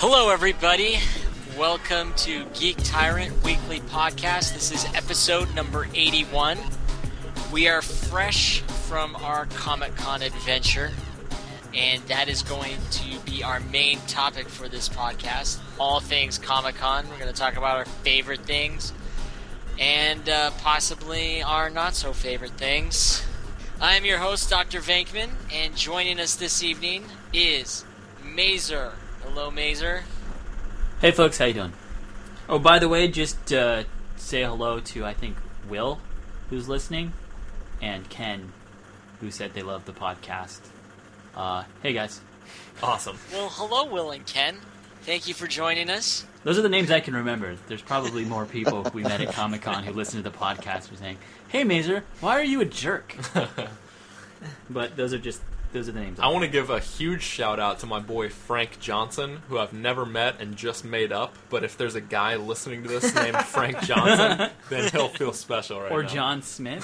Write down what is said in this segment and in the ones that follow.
Hello, everybody. Welcome to Geek Tyrant Weekly Podcast. This is episode number 81. We are fresh from our Comic-Con adventure, and that is going to be our main topic for this podcast. All things Comic-Con. We're going to talk about our favorite things and possibly our not-so-favorite things. I'm your host, Dr. Venkman, and joining us this evening is Mazer. Hello, Mazer. Hey folks, how you doing? Oh, by the way, just say hello to, I think, Will, who's listening, and Ken, who said they love the podcast. Hey guys. Awesome. Well, hello, Will and Ken. Thank you for joining us. Those are the names I can remember. There's probably more people we met at Comic-Con who listen to the podcast who are saying, "Hey Mazer, why are you a jerk?" But those are the names. I want to give a huge shout out to my boy Frank Johnson, who I've never met and just made up. But if there's a guy listening to this named Frank Johnson, then he'll feel special right now. Or John Smith.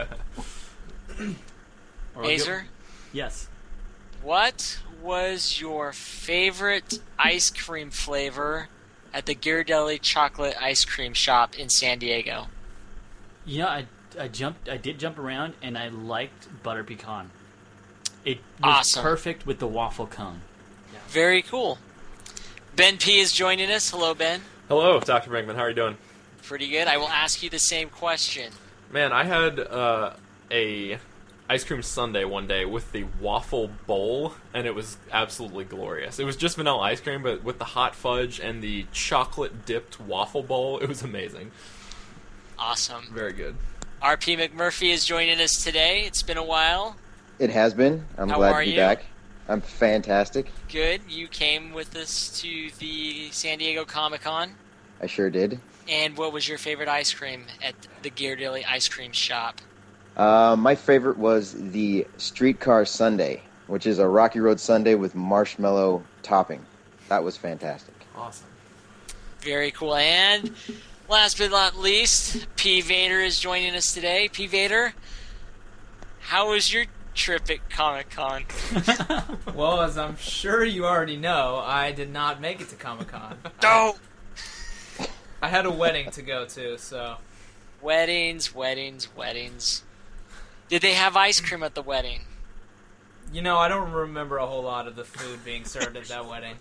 Mazer? Yes. What was your favorite ice cream flavor at the Ghirardelli Chocolate Ice Cream Shop in San Diego? Yeah, I did jump around, and I liked butter pecan. It was awesome. Perfect with the waffle cone. Yeah. Very cool. Ben P. is joining us. Hello, Ben. Hello, Dr. Brinkman. How are you doing? Pretty good. I will ask you the same question. Man, I had a ice cream sundae one day with the waffle bowl, and it was absolutely glorious. It was just vanilla ice cream, but with the hot fudge and the chocolate-dipped waffle bowl, it was amazing. Awesome. Very good. R.P. McMurphy is joining us today. It's been a while. It has been. I'm glad to be back. I'm fantastic. Good. You came with us to the San Diego Comic-Con. I sure did. And what was your favorite ice cream at the Ghirardelli Ice Cream Shop? My favorite was the Streetcar Sundae, which is a Rocky Road sundae with marshmallow topping. That was fantastic. Awesome. Very cool. And last but not least, P. Vader is joining us today. P. Vader, how was your trip at Comic-Con? Well, as I'm sure you already know, I did not make it to Comic-Con. No! I had a wedding to go to, so... Weddings. Did they have ice cream at the wedding? You know, I don't remember a whole lot of the food being served at that wedding.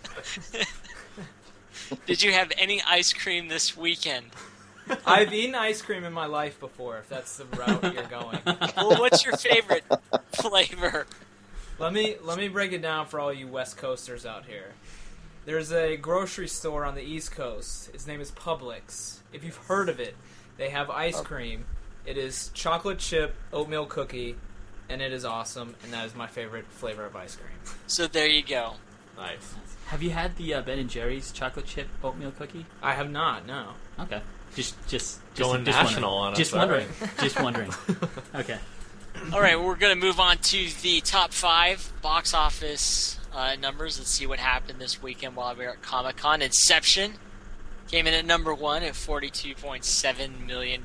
Did you have any ice cream this weekend? I've eaten ice cream in my life before, if that's the route you're going. Well, what's your favorite flavor? Let me break it down for all you West Coasters out here. There's a grocery store on the East Coast. Its name is Publix. If you've heard of it, they have ice cream. It is chocolate chip oatmeal cookie, and it is awesome, and that is my favorite flavor of ice cream. So there you go. Nice. Have you had the Ben & Jerry's chocolate chip oatmeal cookie? I have not, no. Okay. Just going national on us. Just wondering. Just wondering. Okay. All right, we're going to move on to the top 5 box office numbers. Let's see what happened this weekend while we were at Comic-Con. Inception came in at number 1 at $42.7 million.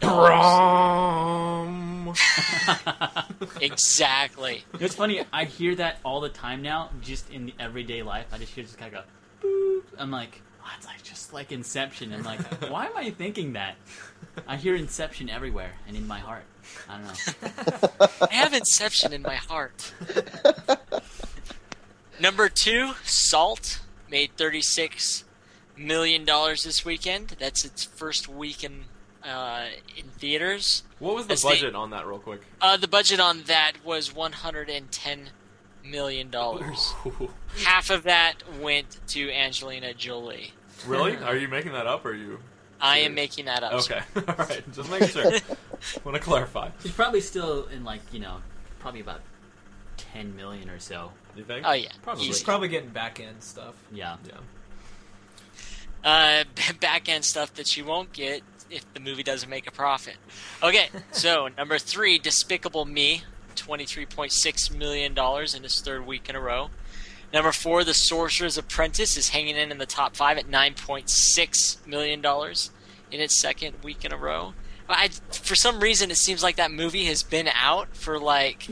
Exactly. It's funny, I hear that all the time now, just in the everyday life. I just hear this guy go, boop. I'm like, oh, it's like just like Inception. I'm like, why am I thinking that? I hear Inception everywhere and in my heart. I don't know. I have Inception in my heart. Number 2, Salt, made $36 million this weekend. That's its first week in theaters. What was the budget on that, real quick? The budget on that was $110 million. Half of that went to Angelina Jolie. Really? Are you making that up, or are you... I am making that up. Okay. All right. Just making sure. Want to clarify. He's probably still in, like, probably about 10 million or so. You think? Oh, yeah. Probably. He's probably getting back-end stuff. Yeah. Back-end stuff that you won't get if the movie doesn't make a profit. Okay, so number 3, Despicable Me, $23.6 million in its third week in a row. Number 4, The Sorcerer's Apprentice is hanging in the top 5 at $9.6 million in its second week in a row. For some reason, it seems like that movie has been out for like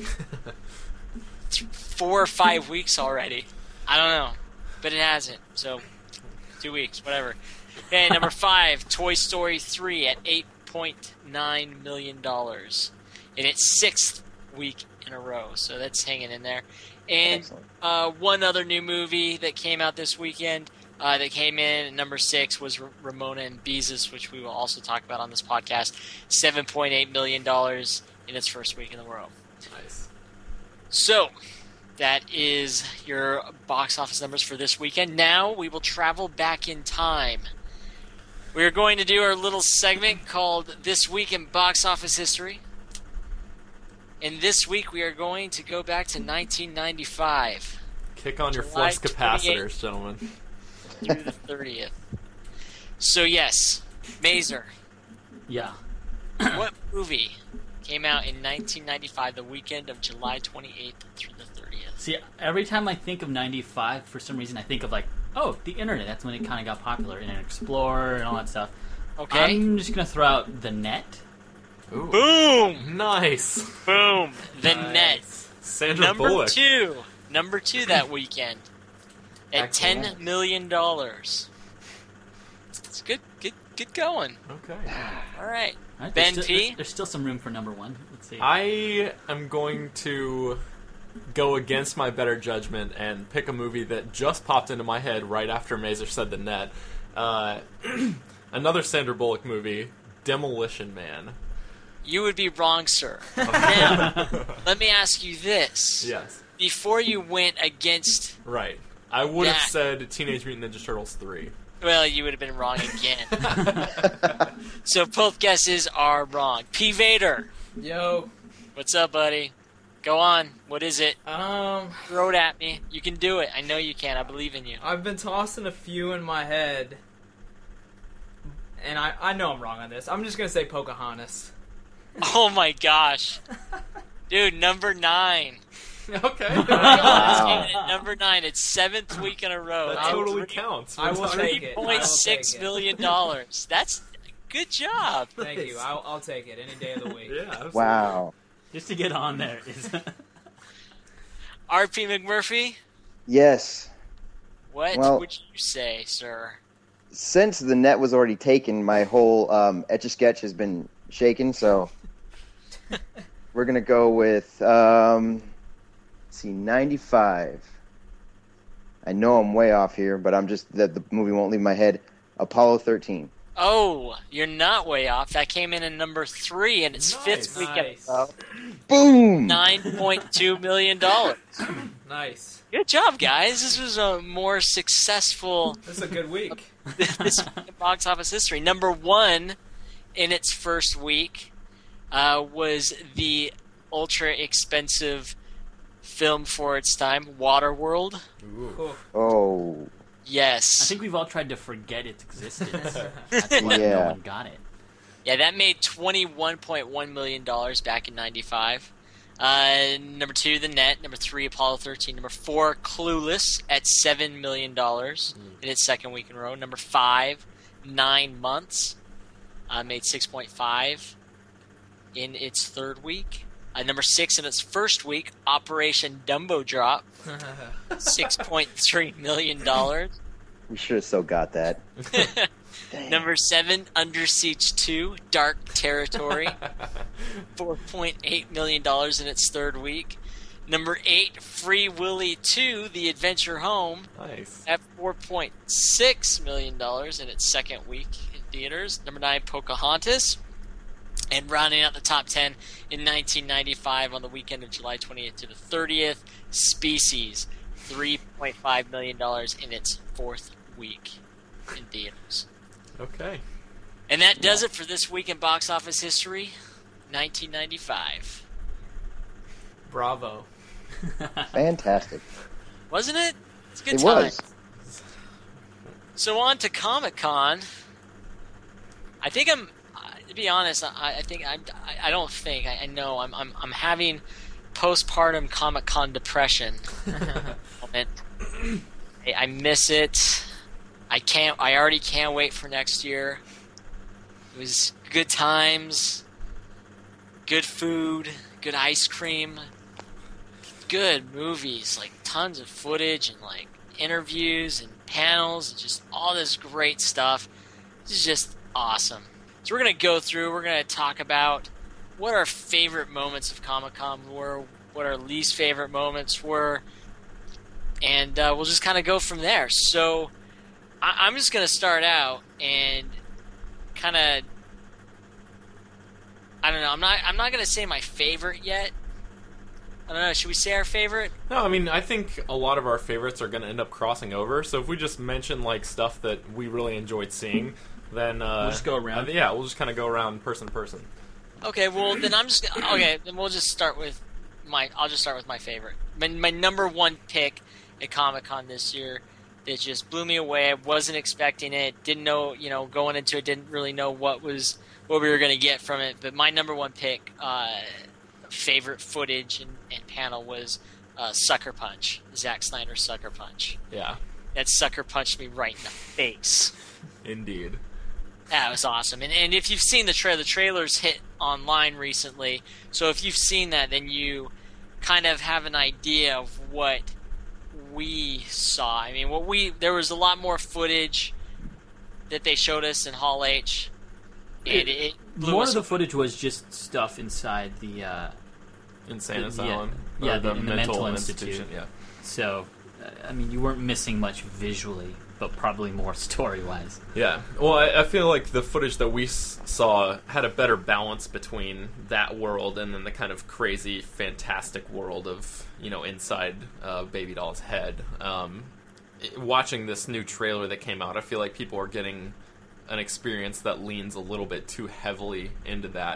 4 or 5 weeks already. I don't know, but it hasn't. So 2 weeks, whatever. Okay, number 5, Toy Story 3 at $8.9 million in its 6th week in a row. So that's hanging in there. And one other new movie that came out this weekend that came in at number 6 was Ramona and Beezus, which we will also talk about on this podcast. $7.8 million in its first week in a row. Nice. So, that is your box office numbers for this weekend. Now we will travel back in time. We are going to do our little segment called This Week in Box Office History. And this week we are going to go back to 1995. Kick on your July flux capacitors, gentlemen. Through the 30th. So yes, Mazer, Yeah. what movie came out in 1995, the weekend of July 28th through the 30th? See, every time I think of 95, for some reason I think of like, oh, the internet. That's when it kind of got popular, Internet Explorer and all that stuff. Okay. I'm just going to throw out The Net. Ooh. Boom! Nice. Boom! The Nice. Net. Sandra Number Bullock. 2. Number 2 that weekend. At Excellent. $10 million. It's good going. Okay. All right. All right, Ben there's P? Still, there's still some room for number 1. Let's see. I am going to go against my better judgment and pick a movie that just popped into my head right after Mazer said The Net. Another Sandra Bullock movie, Demolition Man. You would be wrong, sir. Now, let me ask you this. Yes. Before you went against... Right. I would have That- said Teenage Mutant Ninja Turtles 3. Well, you would have been wrong again. So both guesses are wrong. P. Vader, Yo. what's up, buddy? Go on. What is it? Um, Throw it at me. You can do it. I know you can. I believe in you. I've been tossing a few in my head, and I know I'm wrong on this. I'm just gonna say Pocahontas. Oh my gosh. Dude, number 9. Okay. Wow. At number 9. It's 7th week in a row. That At totally counts. I will take it. $3.6 million. That's good job. Thank you. I'll take it any day of the week. Yeah, absolutely. Wow. Just to get on there is... R.P. McMurphy, Yes. what Well- would you say, sir? Since The Net was already taken, my whole Etch-a-Sketch has been shaken, so we're going to go with, let's see, 95. I know I'm way off here, but I'm just, that the movie won't leave my head. Apollo 13. Oh, you're not way off. That came in at number 3 in its Nice. 5th week at Nice. Boom! $9.2 million. Nice. Good job, guys. This was a more successful This is a good week. this box office history. Number 1 in its first week was the ultra expensive film for its time, Waterworld. Ooh. Cool. Oh, Yes. I think we've all tried to forget its existence. That's why no Yeah. one got it. Yeah, that made $21.1 million back in 95. Number 2, The Net. Number 3, Apollo 13. Number 4, Clueless at $7 million in its second week in a row. Number 5, 9 Months. Made 6.5 in its third week. Number 6 in its first week, Operation Dumbo Drop. $6.3 million. we should have so got that. Dang. Number 7, Under Siege 2, Dark Territory. $4.8 million in its third week. Number 8, Free Willy 2, The Adventure Home, Nice. at $4.6 million in its second week in theaters. Number 9, Pocahontas. And rounding out the top 10 in 1995 on the weekend of July 20th to the 30th, Species, $3.5 million in its fourth week in theaters. Okay. And that does it for this week in box office history, 1995. Bravo. Fantastic. Wasn't it? It's a good It time. was. So on to Comic-Con. I think I'm. To be honest, I know I'm having postpartum Comic-Con depression. Moment. I miss it. I already can't wait for next year. It was good times, good food, good ice cream, good movies, like tons of footage, and like interviews and panels and just all this great stuff. This is just awesome. So we're going to go through, we're going to talk about what our favorite moments of Comic-Con were, what our least favorite moments were, and we'll just kind of go from there. So I'm just going to start out and kind of, I don't know, I'm not going to say my favorite yet. I don't know, should we say our favorite? No, I mean, I think a lot of our favorites are going to end up crossing over, so if we just mention, like, stuff that we really enjoyed seeing, then... we'll just go around. Yeah, we'll just kind of go around person to person. Okay, well, then then we'll just start with I'll just start with my favorite. My number one pick at Comic-Con this year that just blew me away. I wasn't expecting it. Didn't know, going into it, didn't really know what we were going to get from it. But my number one pick, favorite footage and panel was Sucker Punch, Zack Snyder's Sucker Punch. Yeah. That sucker punched me right in the face. Indeed. That was awesome. And if you've seen the trailer's hit online recently. So if you've seen that, then you kind of have an idea of what we saw. I mean, there was a lot more footage that they showed us in Hall H. And it blew more us of the footage was just stuff inside the Insane Asylum. Yeah, Or the in the mental institute. institution. Yeah. So, I mean, you weren't missing much visually, but probably more story-wise. Yeah. Well, I feel like the footage that we saw had a better balance between that world and then the kind of crazy, fantastic world of, inside Baby Doll's head. Watching this new trailer that came out, I feel like people are getting an experience that leans a little bit too heavily into that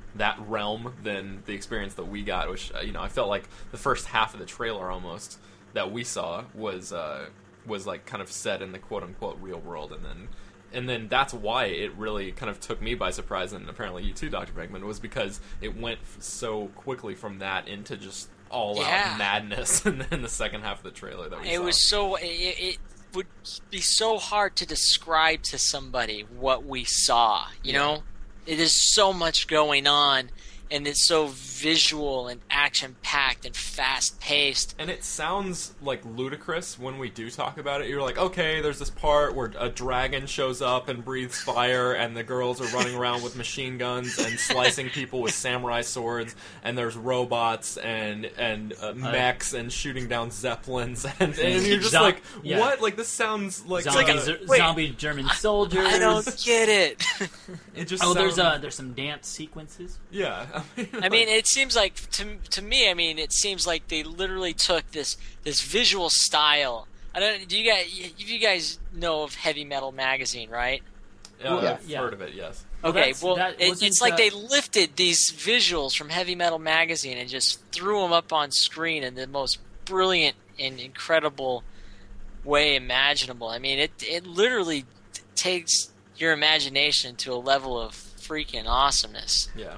realm than the experience that we got, which, I felt like the first half of the trailer almost that we saw was like kind of set in the quote-unquote real world, and then that's why it really kind of took me by surprise, and apparently you too, Dr. Beckman, was because it went so quickly from that into just all-out madness in the second half of the trailer that we saw. It was so... It would be so hard to describe to somebody what we saw, you know? It is so much going on, and it's so visual and action-packed and fast-paced. And it sounds, like, ludicrous when we do talk about it. You're like, okay, there's this part where a dragon shows up and breathes fire, and the girls are running around with machine guns and slicing people with samurai swords, and there's robots and mechs and shooting down zeppelins, and you're just like, what? Like, this sounds like... Zombie German soldiers. I don't get it. It just sounds... there's some dance sequences. Yeah. I mean, it seems like to me. I mean, it seems like they literally took this visual style. I don't. Do you guys know of Heavy Metal Magazine, right? I've heard of it. Yes. Okay. It's like they lifted these visuals from Heavy Metal Magazine and just threw them up on screen in the most brilliant and incredible way imaginable. I mean, it literally takes your imagination to a level of freaking awesomeness. Yeah.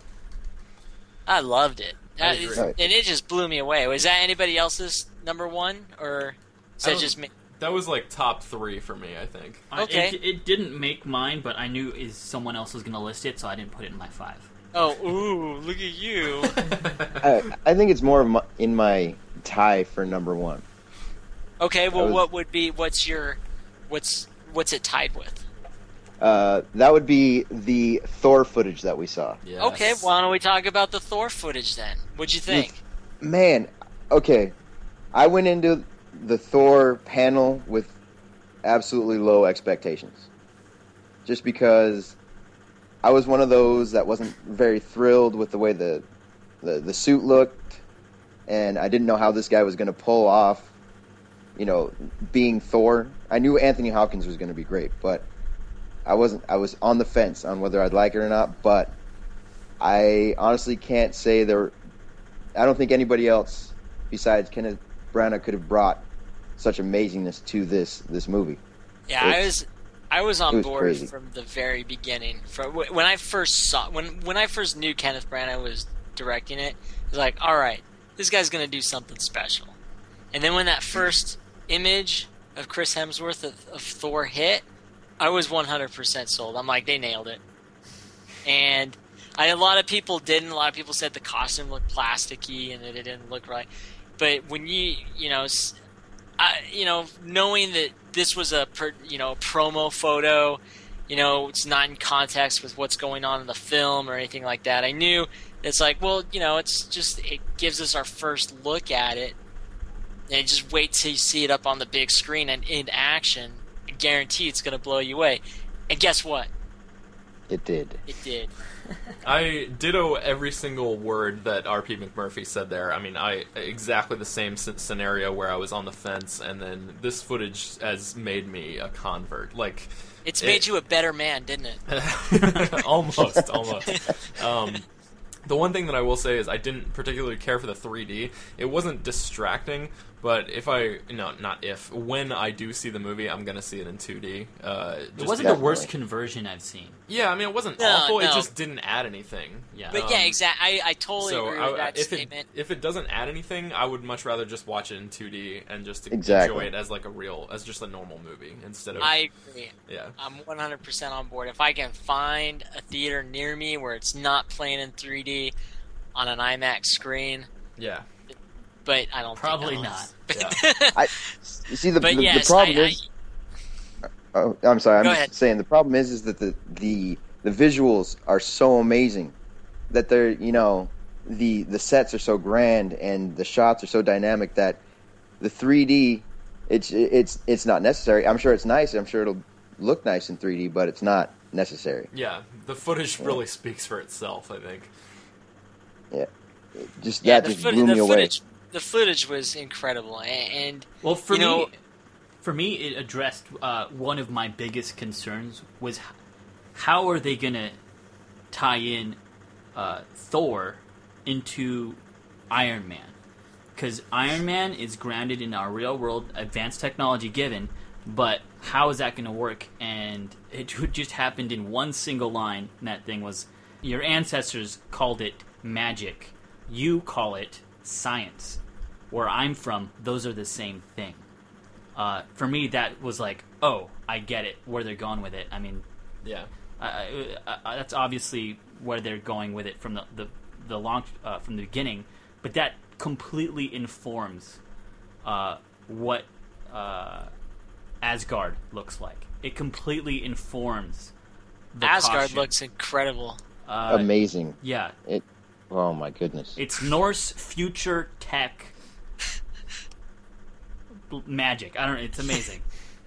I loved it. I agree. And it just blew me away. Was that anybody else's number one, or is that just me? That was like top 3 for me, I think. Okay. It didn't make mine, but I knew someone else was going to list it, so I didn't put it in my 5. Oh, ooh, look at you. I think it's more in my tie for number 1. Okay, well, what's it tied with? That would be the Thor footage that we saw. Yes. Okay, why don't we talk about the Thor footage then? What'd you think? Man, okay. I went into the Thor panel with absolutely low expectations. Just because I was one of those that wasn't very thrilled with the way the suit looked, and I didn't know how this guy was going to pull off, being Thor. I knew Anthony Hopkins was going to be great, but I was on the fence on whether I'd like it or not, but I honestly can't say I don't think anybody else besides Kenneth Branagh could have brought such amazingness to this movie. Yeah, I was on board crazy. From the very beginning. From when I first when I first knew Kenneth Branagh was directing it, I was like, all right, this guy's going to do something special. And then when that first image of Chris Hemsworth of Thor hit, I was 100% sold. I'm like, they nailed it. And a lot of people didn't. A lot of people said the costume looked plasticky and that it didn't look right. But when I knowing that this was a promo photo, it's not in context with what's going on in the film or anything like that. I knew it's like, well, it gives us our first look at it, and just wait till you see it up on the big screen and in action. I guarantee it's going to blow you away. And guess what? It did. It did. I ditto every single word that R.P. McMurphy said there. I mean, exactly the same scenario where I was on the fence, and then this footage has made me a convert. Like, it's made you a better man, didn't it? almost. The one thing that I will say is I didn't particularly care for the 3D. It wasn't distracting, but when I do see the movie, I'm going to see it in 2D. It wasn't the worst conversion I've seen. Yeah, I mean, it wasn't awful. It just didn't add anything. Yeah. But yeah, exactly. I totally agree with that statement. If it doesn't add anything, I would much rather just watch it in 2D and just enjoy it as as just a normal movie instead of... I agree. Yeah. I'm 100% on board. If I can find a theater near me where it's not playing in 3D on an IMAX screen... Yeah. But I don't probably think not. Yeah. The problem is. Oh, I'm sorry. I'm Go just ahead. saying the problem is that the visuals are so amazing that they're the sets are so grand and the shots are so dynamic that the 3D it's not necessary. I'm sure it's nice. I'm sure it'll look nice in 3D, but it's not necessary. Yeah, the footage really speaks for itself, I think. Yeah, that just blew me away. The footage was incredible, and well, for me, it addressed one of my biggest concerns was how are they going to tie in Thor into Iron Man? Because Iron Man is grounded in our real world, advanced technology given, but how is that going to work? And it just happened in one single line, and that thing was, your ancestors called it magic. You call it science. Where I'm from, those are the same thing. For me, that was like, oh, I get it, where they're going with it. I mean, yeah, that's obviously where they're going with it from the launch from the beginning. But that completely informs what Asgard looks like. It completely informs the Asgard costume. looks incredible. Amazing. Yeah. Oh my goodness. It's Norse future tech magic. I don't know. It's amazing.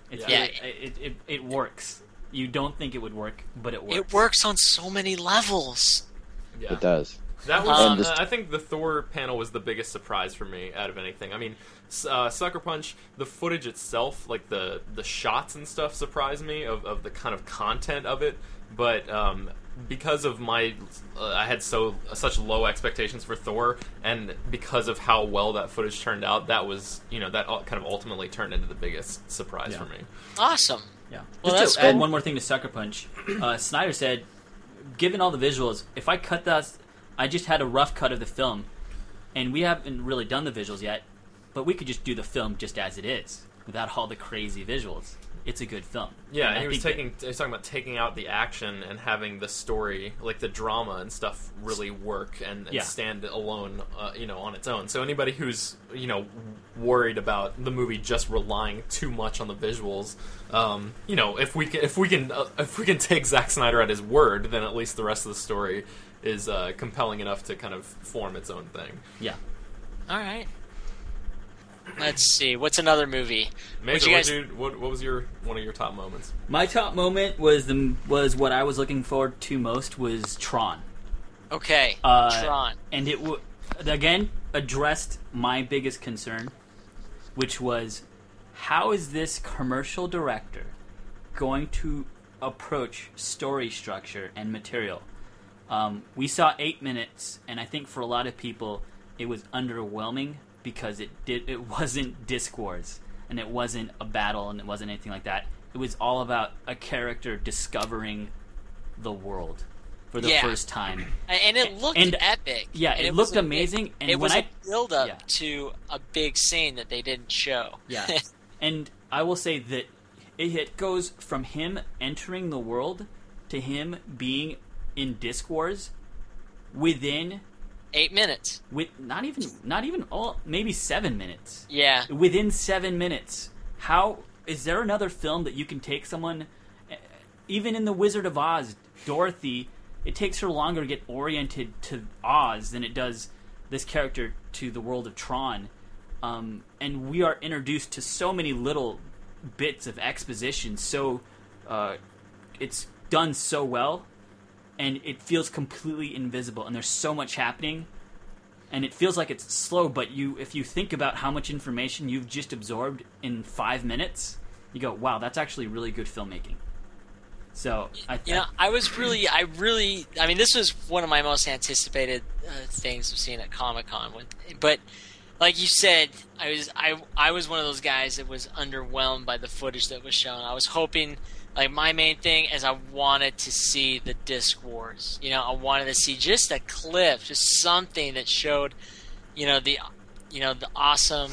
It works. You don't think it would work, but it works. It works on so many levels. Yeah. It does. That was. I think the Thor panel was the biggest surprise for me out of anything. I mean, Sucker Punch, the footage itself, like the shots and stuff, surprised me of the kind of content of it. But because of I had such low expectations for Thor, and because of how well that footage turned out, that was that kind of ultimately turned into the biggest surprise for me. Awesome. Yeah. Well, Just to add one more thing to Sucker Punch, Snyder said, given all the visuals, if I cut that, I just had a rough cut of the film, and we haven't really done the visuals yet, but we could just do the film just as it is, without all the crazy visuals. It's a good film. Yeah, and he was talking about taking out the action and having the story, like the drama and stuff, really work and stand alone, on its own. So anybody who's worried about the movie just relying too much on the visuals, if we can take Zack Snyder at his word, then at least the rest of the story is compelling enough to kind of form its own thing. Yeah. All right. Let's see. What's another movie? Major, what was one of your top moments? My top moment was what I was looking forward to most was Tron. Okay, Tron. And it again addressed my biggest concern, which was how is this commercial director going to approach story structure and material? We saw 8 minutes, and I think for a lot of people it was underwhelming because it wasn't Disc Wars, and it wasn't a battle, and it wasn't anything like that. It was all about a character discovering the world for the first time. And it looked epic. Yeah, and it looked amazing. And it was a build-up to a big scene that they didn't show. Yeah. And I will say that it goes from him entering the world to him being in Disc Wars within 8 minutes. With not even all, maybe 7 minutes. Yeah. Within 7 minutes. How is there another film that you can take someone, even in The Wizard of Oz, Dorothy, it takes her longer to get oriented to Oz than it does this character to the world of Tron. And we are introduced to so many little bits of exposition, so it's done so well, and it feels completely invisible, and there's so much happening, and it feels like it's slow, but if you think about how much information you've just absorbed in 5 minutes, you go, wow, that's actually really good filmmaking. So I mean, this was one of my most anticipated things I've seen at Comic-Con. But like you said, I was one of those guys that was underwhelmed by the footage that was shown. I was hoping, like, my main thing is I wanted to see the Disc Wars. I wanted to see just a clip, just something that showed, the awesome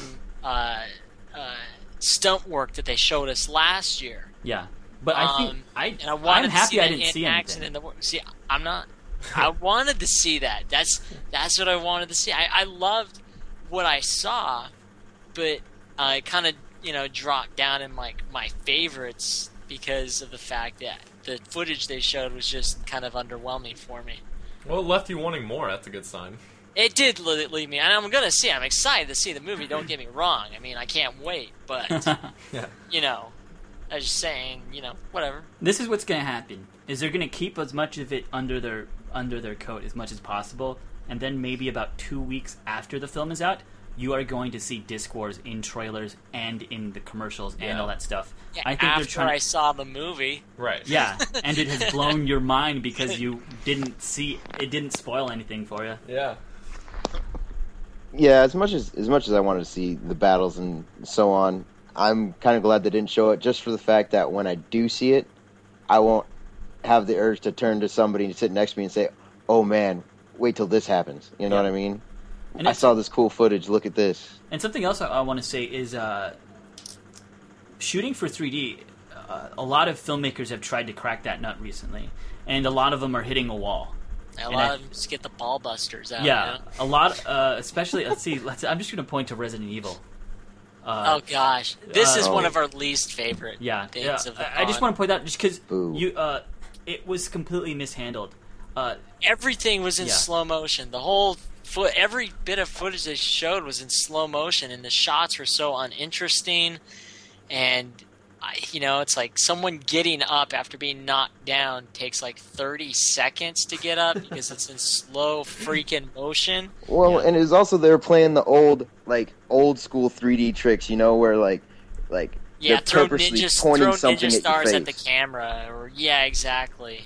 stunt work that they showed us last year. Yeah. But I think I'm happy I didn't see anything. See, I'm not. I wanted to see that. That's what I wanted to see. I loved what I saw, but I kind of dropped down in my favorites because of the fact that the footage they showed was just kind of underwhelming for me. Well, it left you wanting more. That's a good sign. It did leave me, and I'm going to see. I'm excited to see the movie. Don't get me wrong. I mean, I can't wait, but Yeah. I was just saying, whatever. This is what's going to happen. Is they're going to keep as much of it under their coat as much as possible, and then maybe about 2 weeks after the film is out, you are going to see Disc Wars in trailers and in the commercials and all that stuff. Yeah, I think after they're trying I saw the movie. Right. Yeah, and it has blown your mind because you didn't see it. Didn't spoil anything for you. Yeah. Yeah, as much as I wanted to see the battles and so on, I'm kind of glad they didn't show it, just for the fact that when I do see it, I won't have the urge to turn to somebody to sit next to me and say, "Oh man, wait till this happens." You know what I mean? And I saw this cool footage. Look at this. And something else I want to say is shooting for 3D. A lot of filmmakers have tried to crack that nut recently, and a lot of them are hitting a wall. A lot of them just get the ball busters out. Yeah, a lot, especially. I'm just going to point to Resident Evil. Oh gosh, this is one of our least favorite things of the I just want to point out, just because it was completely mishandled. Everything was in slow motion. The whole every bit of footage they showed was in slow motion, and the shots were so uninteresting. And it's like someone getting up after being knocked down takes like 30 seconds to get up because it's in slow freaking motion. Well, and it was also they were playing the old school 3D tricks, where like they're throw purposely ninja something stars at your at the face. camera, or exactly.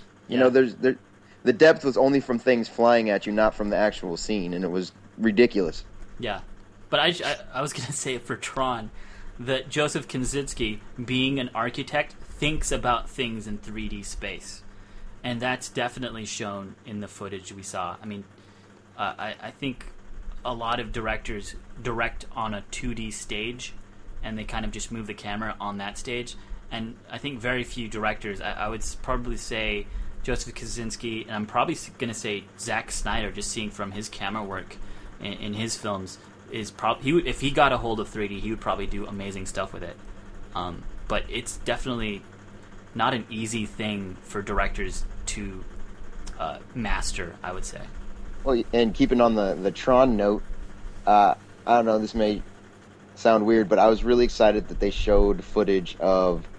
The depth was only from things flying at you, not from the actual scene, and it was ridiculous. Yeah, but I was gonna say for Tron, that Joseph Kosinski, being an architect, thinks about things in 3D space. And that's definitely shown in the footage we saw. I mean, I think a lot of directors direct on a 2D stage, and they kind of just move the camera on that stage. And I think very few directors, I would probably say Joseph Kosinski, and I'm probably going to say Zack Snyder, just seeing from his camera work in his films, is if he got a hold of 3D, he would probably do amazing stuff with it. But it's definitely not an easy thing for directors to master, I would say. Well, and keeping on the Tron note, I don't know, this may sound weird, but I was really excited that they showed footage of,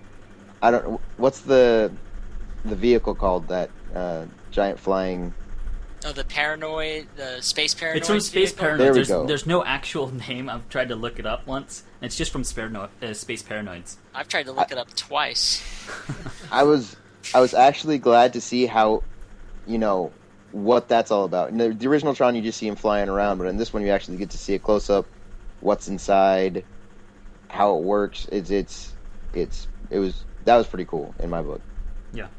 what's the vehicle called, that giant flying... Oh, the Space Paranoid. It's from Space Paranoid. There we go. There's no actual name. I've tried to look it up once. It's just from Space Paranoids. I've tried to look it up twice. I was actually glad to see how, what that's all about. In the original Tron, you just see him flying around, but in this one, you actually get to see a close up, what's inside, how it works. That was pretty cool in my book. Yeah.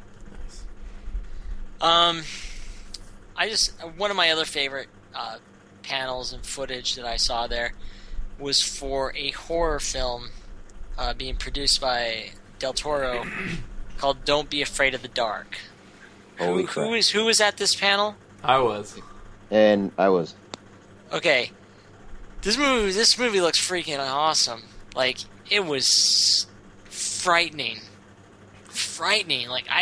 Nice. One of my other favorite panels and footage that I saw there was for a horror film being produced by Del Toro called "Don't Be Afraid of the Dark." Holy Who was at this panel? I was. And I was. Okay, this movie looks freaking awesome. Like, it was frightening. Like, I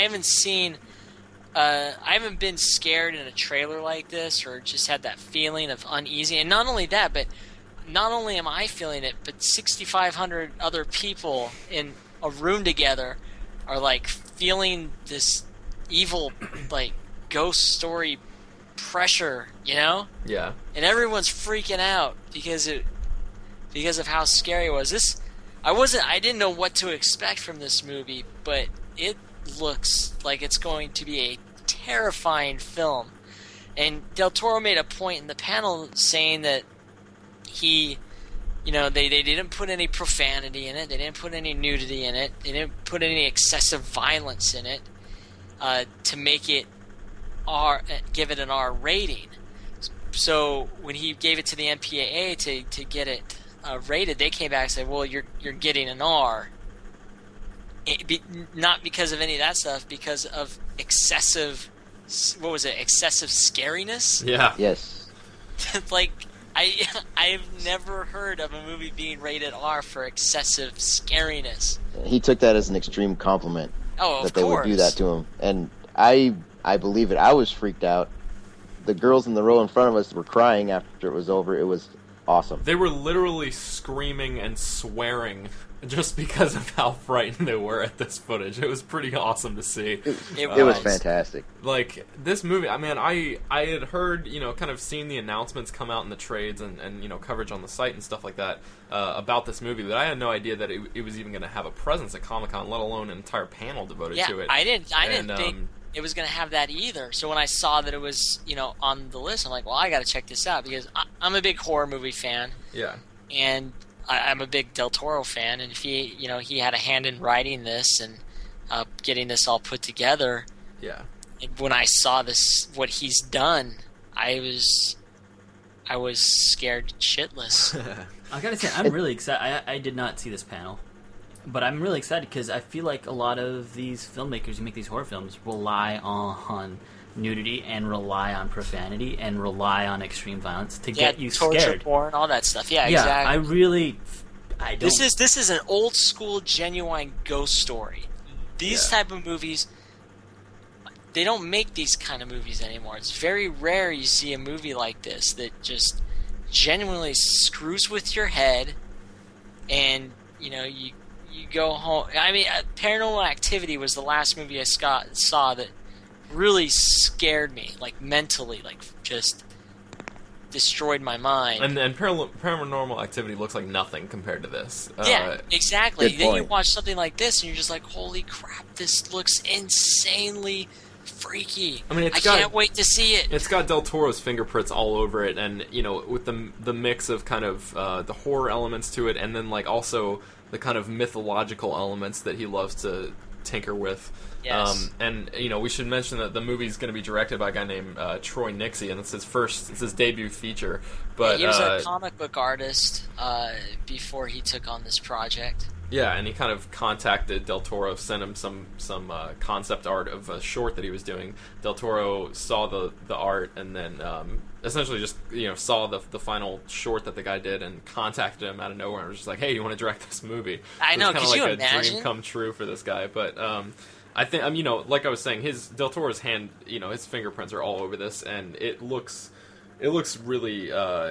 haven't been scared in a trailer like this, or just had that feeling of uneasy. And not only that, but not only am I feeling it, but 6,500 other people in a room together are, like, feeling this evil, like, ghost story pressure, you know? Yeah. And everyone's freaking out because of how scary it was. I didn't know what to expect from this movie, but it looks like it's going to be a terrifying film. And Del Toro made a point in the panel saying that they didn't put any profanity in it, they didn't put any nudity in it, they didn't put any excessive violence in it to make it give it an R rating. So when he gave it to the MPAA to get it rated, they came back and said, "Well, you're getting an R." Not because of any of that stuff, because of excessive. What was it? Excessive scariness. Yeah. Yes. Like, I've never heard of a movie being rated R for excessive scariness. He took that as an extreme compliment. Oh, of that they course. would do that to him, and I believe it. I was freaked out. The girls in the row in front of us were crying after it was over. It was awesome. They were literally screaming and swearing just because of how frightened they were at this footage. It was pretty awesome to see. It was fantastic. Like, this movie, I mean, I had heard, kind of seen the announcements come out in the trades and coverage on the site and stuff like that about this movie, but I had no idea that it was even going to have a presence at Comic-Con, let alone an entire panel devoted to it. I didn't think it was going to have that either. So when I saw that it was, on the list, I'm like, well, I got to check this out, because I'm a big horror movie fan. Yeah. And I'm a big Del Toro fan, and if he had a hand in writing this and getting this all put together. Yeah. When I saw this, what he's done, I was scared shitless. I gotta say, I'm really excited. I did not see this panel, but I'm really excited because I feel like a lot of these filmmakers who make these horror films rely on nudity and rely on profanity and rely on extreme violence to get you torture scared. Porn, all that stuff. Yeah, exactly. I don't. This is an old school, genuine ghost story. These type of movies, they don't make these kind of movies anymore. It's very rare you see a movie like this that just genuinely screws with your head, and you go home. I mean, Paranormal Activity was the last movie I saw that really scared me, like mentally, like just destroyed my mind. And Paranormal Activity looks like nothing compared to this. Yeah, exactly. Good Then you point. watch something like this, and you're just like, "Holy crap! This looks insanely freaky." I mean, I can't wait to see it. It's got Del Toro's fingerprints all over it, and with the mix of kind of the horror elements to it, and then like also the kind of mythological elements that he loves to tinker with. Yes. And we should mention that the movie's going to be directed by a guy named Troy Nixie, and it's his debut feature. But he was a comic book artist before he took on this project. Yeah, and he kind of contacted Del Toro, sent him some concept art of a short that he was doing. Del Toro saw the art, and then essentially just saw the final short that the guy did, and contacted him out of nowhere and was just like, "Hey, you want to direct this movie?" I know, it's could kind you of like imagine? a dream come true for this guy. But I think like I was saying, Del Toro's hand, his fingerprints are all over this, and it looks really.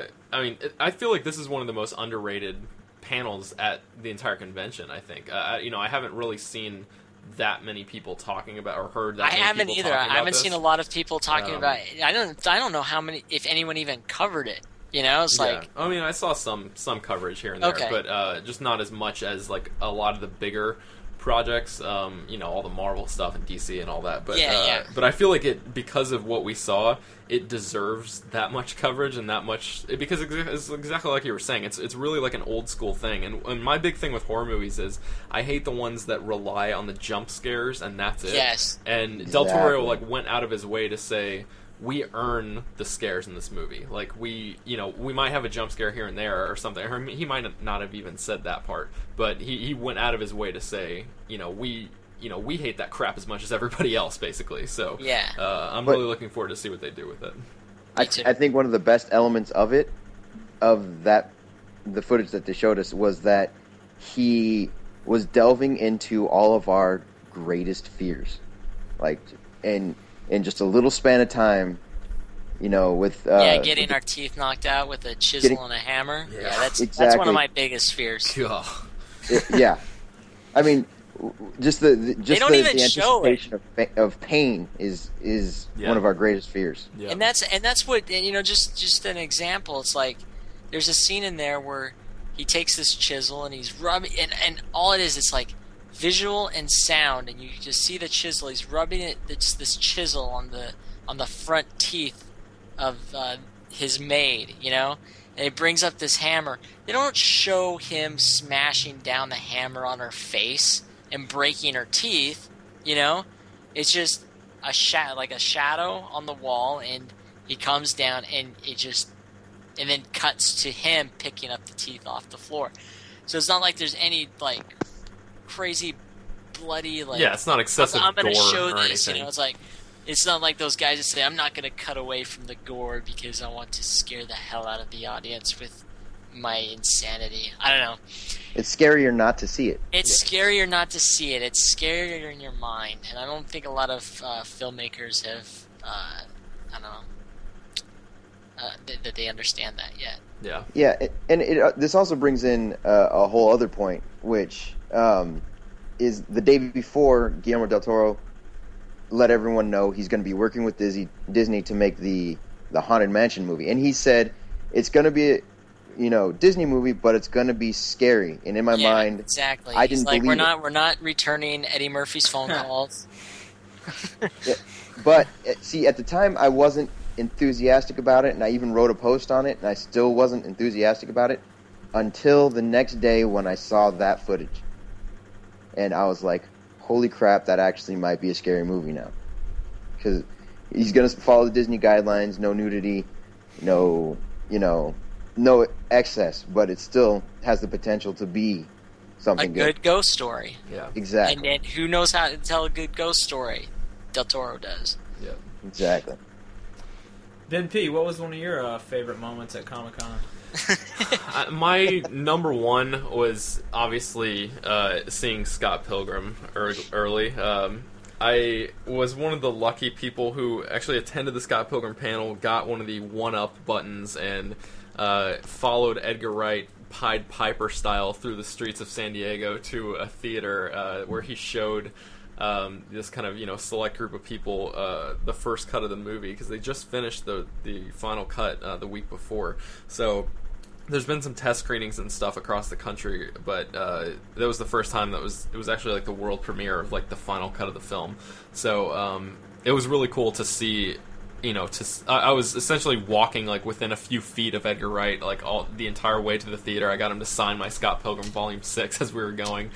I feel like this is one of the most underrated panels at the entire convention. I think I haven't really seen that many people talking about or heard that. I haven't either. I haven't seen a lot of people talking about it. I don't know how many, if anyone even covered it. It's like, I mean, I saw some coverage here and there, Okay. but just not as much as like a lot of the bigger projects, all the Marvel stuff and DC and all that. But but I feel like because of what we saw, it deserves that much coverage and that much, because it's exactly like you were saying. It's really like an old school thing. And my big thing with horror movies is I hate the ones that rely on the jump scares and that's it. Yes. And Del Toro went out of his way to say, we earn the scares in this movie. Like, we might have a jump scare here and there or something. Or he might not have even said that part, but he went out of his way to say, we hate that crap as much as everybody else, basically. So Yeah. I'm really looking forward to see what they do with it. I think one of the best elements of it of the footage that they showed us was that he was delving into all of our greatest fears, like in just a little span of time. With getting our teeth knocked out with a chisel and a hammer. Yeah, that's one of my biggest fears. Yeah, I mean, just the anticipation of pain is one of our greatest fears. Yeah. And that's what just an example. It's like there's a scene in there where he takes this chisel and he's rubbing, and all it is, it's like visual and sound, and you just see the chisel. He's rubbing it. It's this chisel on the front teeth of his maid, and he brings up this hammer. They don't show him smashing down the hammer on her face and breaking her teeth, It's just a shadow on the wall, and he comes down, and and then cuts to him picking up the teeth off the floor. So it's not like there's any crazy bloody it's not excessive I'm going to show or this, anything. It's like it's not like those guys that say I'm not going to cut away from the gore because I want to scare the hell out of the audience with my insanity. I don't know. It's scarier not to see it. It's scarier not to see it. It's scarier in your mind, and I don't think a lot of filmmakers have that they understand that yet. Yeah. Yeah, and this also brings in a whole other point, which is the day before Guillermo del Toro let everyone know he's going to be working with Disney to make the Haunted Mansion movie, and he said it's going to be a Disney movie, but it's going to be scary. And in my mind, exactly, I didn't believe it. We're not returning Eddie Murphy's phone calls. Yeah, but see, at the time, I wasn't enthusiastic about it, and I even wrote a post on it, and I still wasn't enthusiastic about it until the next day when I saw that footage, and I was like, holy crap, that actually might be a scary movie now, because he's going to follow the Disney guidelines, no nudity, no excess, but it still has the potential to be something good. A good ghost story. Yeah, exactly. And who knows how to tell a good ghost story? Del Toro does. Yeah, exactly. Ben P, what was one of your favorite moments at Comic-Con? My number one was obviously seeing Scott Pilgrim early. I was one of the lucky people who actually attended the Scott Pilgrim panel, got one of the 1-Up buttons, and followed Edgar Wright Pied Piper style through the streets of San Diego to a theater where he showed this kind of select group of people the first cut of the movie, because they just finished the final cut the week before. So there's been some test screenings and stuff across the country, but that was the first time it was actually like the world premiere of like the final cut of the film. So it was really cool to see. I was essentially walking like within a few feet of Edgar Wright, like the entire way to the theater. I got him to sign my Scott Pilgrim Volume 6 as we were going.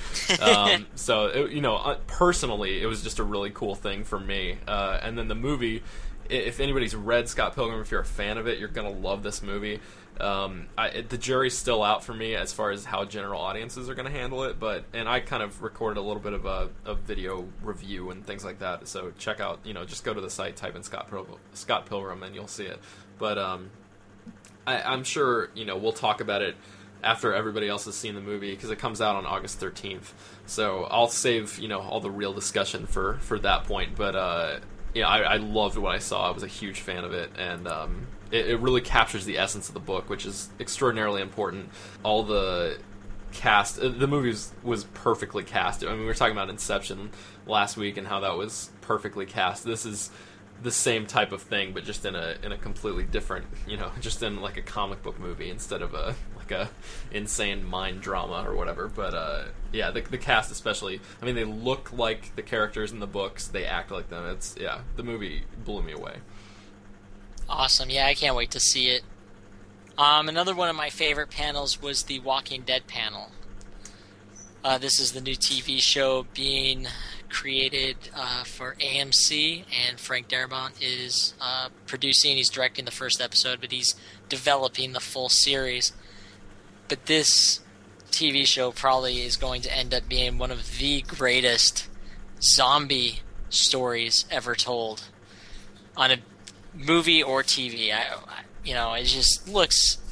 So personally, it was just a really cool thing for me. And then the movie, if anybody's read Scott Pilgrim, if you're a fan of it, you're gonna love this movie. The jury's still out for me as far as how general audiences are going to handle it, and I kind of recorded a little bit of a video review and things like that, so check out, just go to the site, type in Scott Pilgrim, and you'll see it. But I'm sure, we'll talk about it after everybody else has seen the movie, because it comes out on August 13th, so I'll save, all the real discussion for that point, but I loved what I saw. I was a huge fan of it, and it really captures the essence of the book, which is extraordinarily important. All the cast, the movie was perfectly cast. I mean, we were talking about Inception last week and how that was perfectly cast. This is the same type of thing, but just in a completely different, just in like a comic book movie instead of a insane mind drama or whatever. But the cast especially. I mean, they look like the characters in the books. They act like them. The movie blew me away. Awesome. Yeah, I can't wait to see it. Another one of my favorite panels was the Walking Dead panel. This is the new TV show being created for AMC, and Frank Darabont is producing. He's directing the first episode, but he's developing the full series. But this TV show probably is going to end up being one of the greatest zombie stories ever told on a movie or TV. It just looks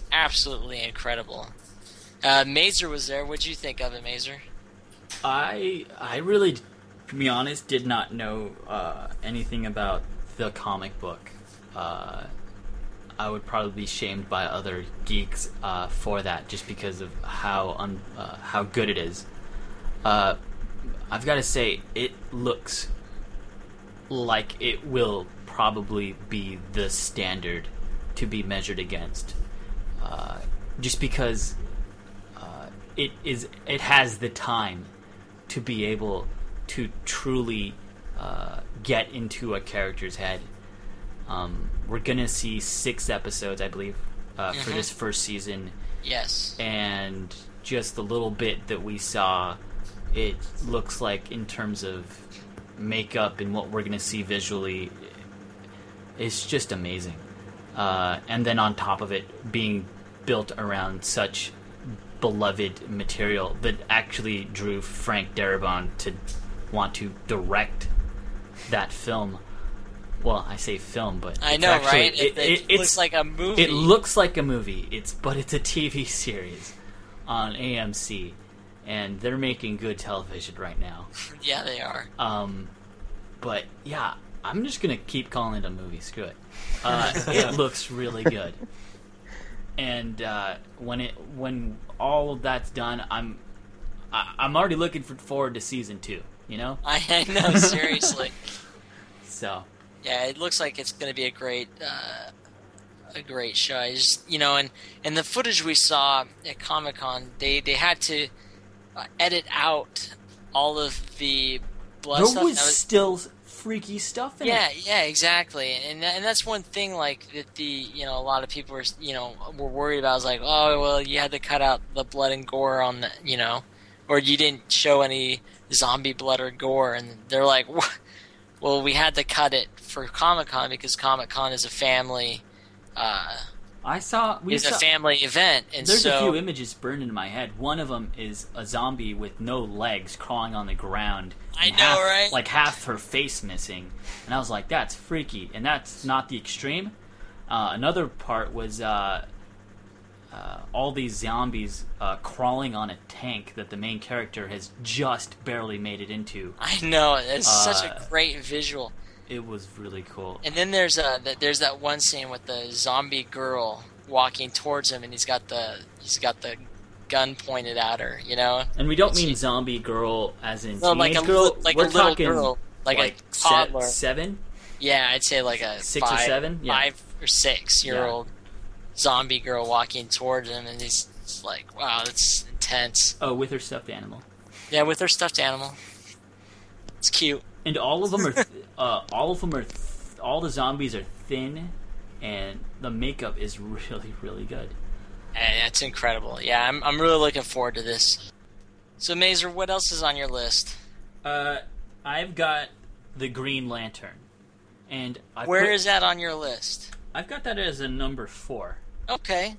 absolutely incredible. Mazer was there. What'd you think of it, Mazer? I really, to be honest, did not know anything about the comic book. I would probably be shamed by other geeks for that, just because of how good it is. I've got to say, it looks like it will probably be the standard to be measured against, just because it has the time to be able to truly get into a character's head. We're gonna see 6 episodes, I believe, for this first season. Yes. And just the little bit that we saw, it looks like, in terms of makeup and what we're gonna see visually, it's just amazing. And then on top of it, being built around such beloved material that actually drew Frank Darabont to want to direct that film. Well, I say film, but I know, actually, right? It looks like a movie. It looks like a movie. But it's a TV series on AMC, and they're making good television right now. Yeah, they are. But yeah, I'm just gonna keep calling it a movie. Screw it. It looks really good, and when all of that's done, I'm already looking forward to season 2. You know? I know, seriously. So. Yeah, it looks like it's going to be a great show. I just, and the footage we saw at Comic-Con, they had to edit out all of the blood stuff. There was still freaky stuff in it. Yeah, exactly. And that's one thing, like, that a lot of people were worried about. I was like, oh, well, you had to cut out the blood and gore on the, or you didn't show any zombie blood or gore. And they're like, well, we had to cut it for Comic-Con because Comic-Con is a family. A family event, and there's a few images burned into my head. One of them is a zombie with no legs crawling on the ground. I know, right? Like half her face missing, and I was like, "That's freaky." And that's not the extreme. Another part was all these zombies crawling on a tank that the main character has just barely made it into. I know, it's such a great visual. It was really cool. And then there's that one scene with the zombie girl walking towards him, and he's got the gun pointed at her, And we don't mean zombie girl as in no, teenage like girl. We're a little girl, like a toddler. 7? Yeah, I'd say like a 6 or 7, 5 or 6 year old zombie girl walking towards him, and he's like, "Wow, that's intense." Oh, with her stuffed animal. Yeah, with her stuffed animal. It's cute. And all of them are, all the zombies are thin, and the makeup is really, really good. That's incredible. Yeah, I'm really looking forward to this. So, Mazer, what else is on your list? I've got the Green Lantern, and where is that on your list? I've got that as a number 4. Okay.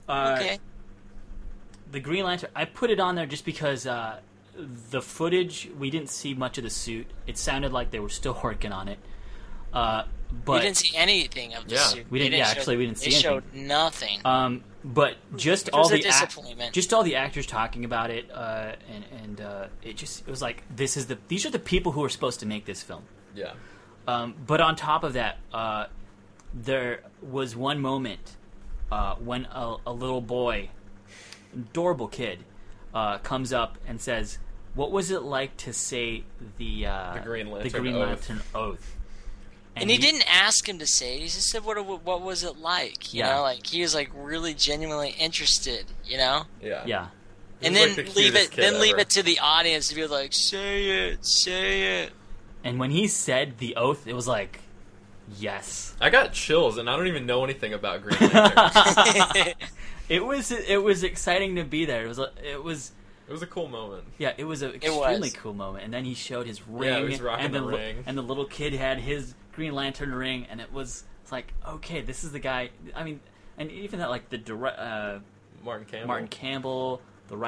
The Green Lantern, I put it on there just because the footage, we didn't see much of the suit. It sounded like they were still working on it. But we didn't see anything of the suit. We didn't see anything. They showed nothing. But just all the actors talking about it, and it was like these are the people who are supposed to make this film. Yeah. But on top of that, there was one moment when a little boy, adorable kid, comes up and says, "What was it like to say the Green Lantern oath?" And he didn't ask him to say it. He just said, "What was it like?" You know, like he was like really genuinely interested. Yeah. And then leave it to the audience to be like, say it. And when he said the oath, it was like, yes. I got chills, and I don't even know anything about Green Lantern. It was exciting to be there. It was a cool moment. Yeah, it was an extremely cool moment. And then he showed his ring. Yeah, he was rocking the ring. And the little kid had his Green Lantern ring, and it's like, okay, this is the guy. I mean, and even that, like, the Martin Campbell,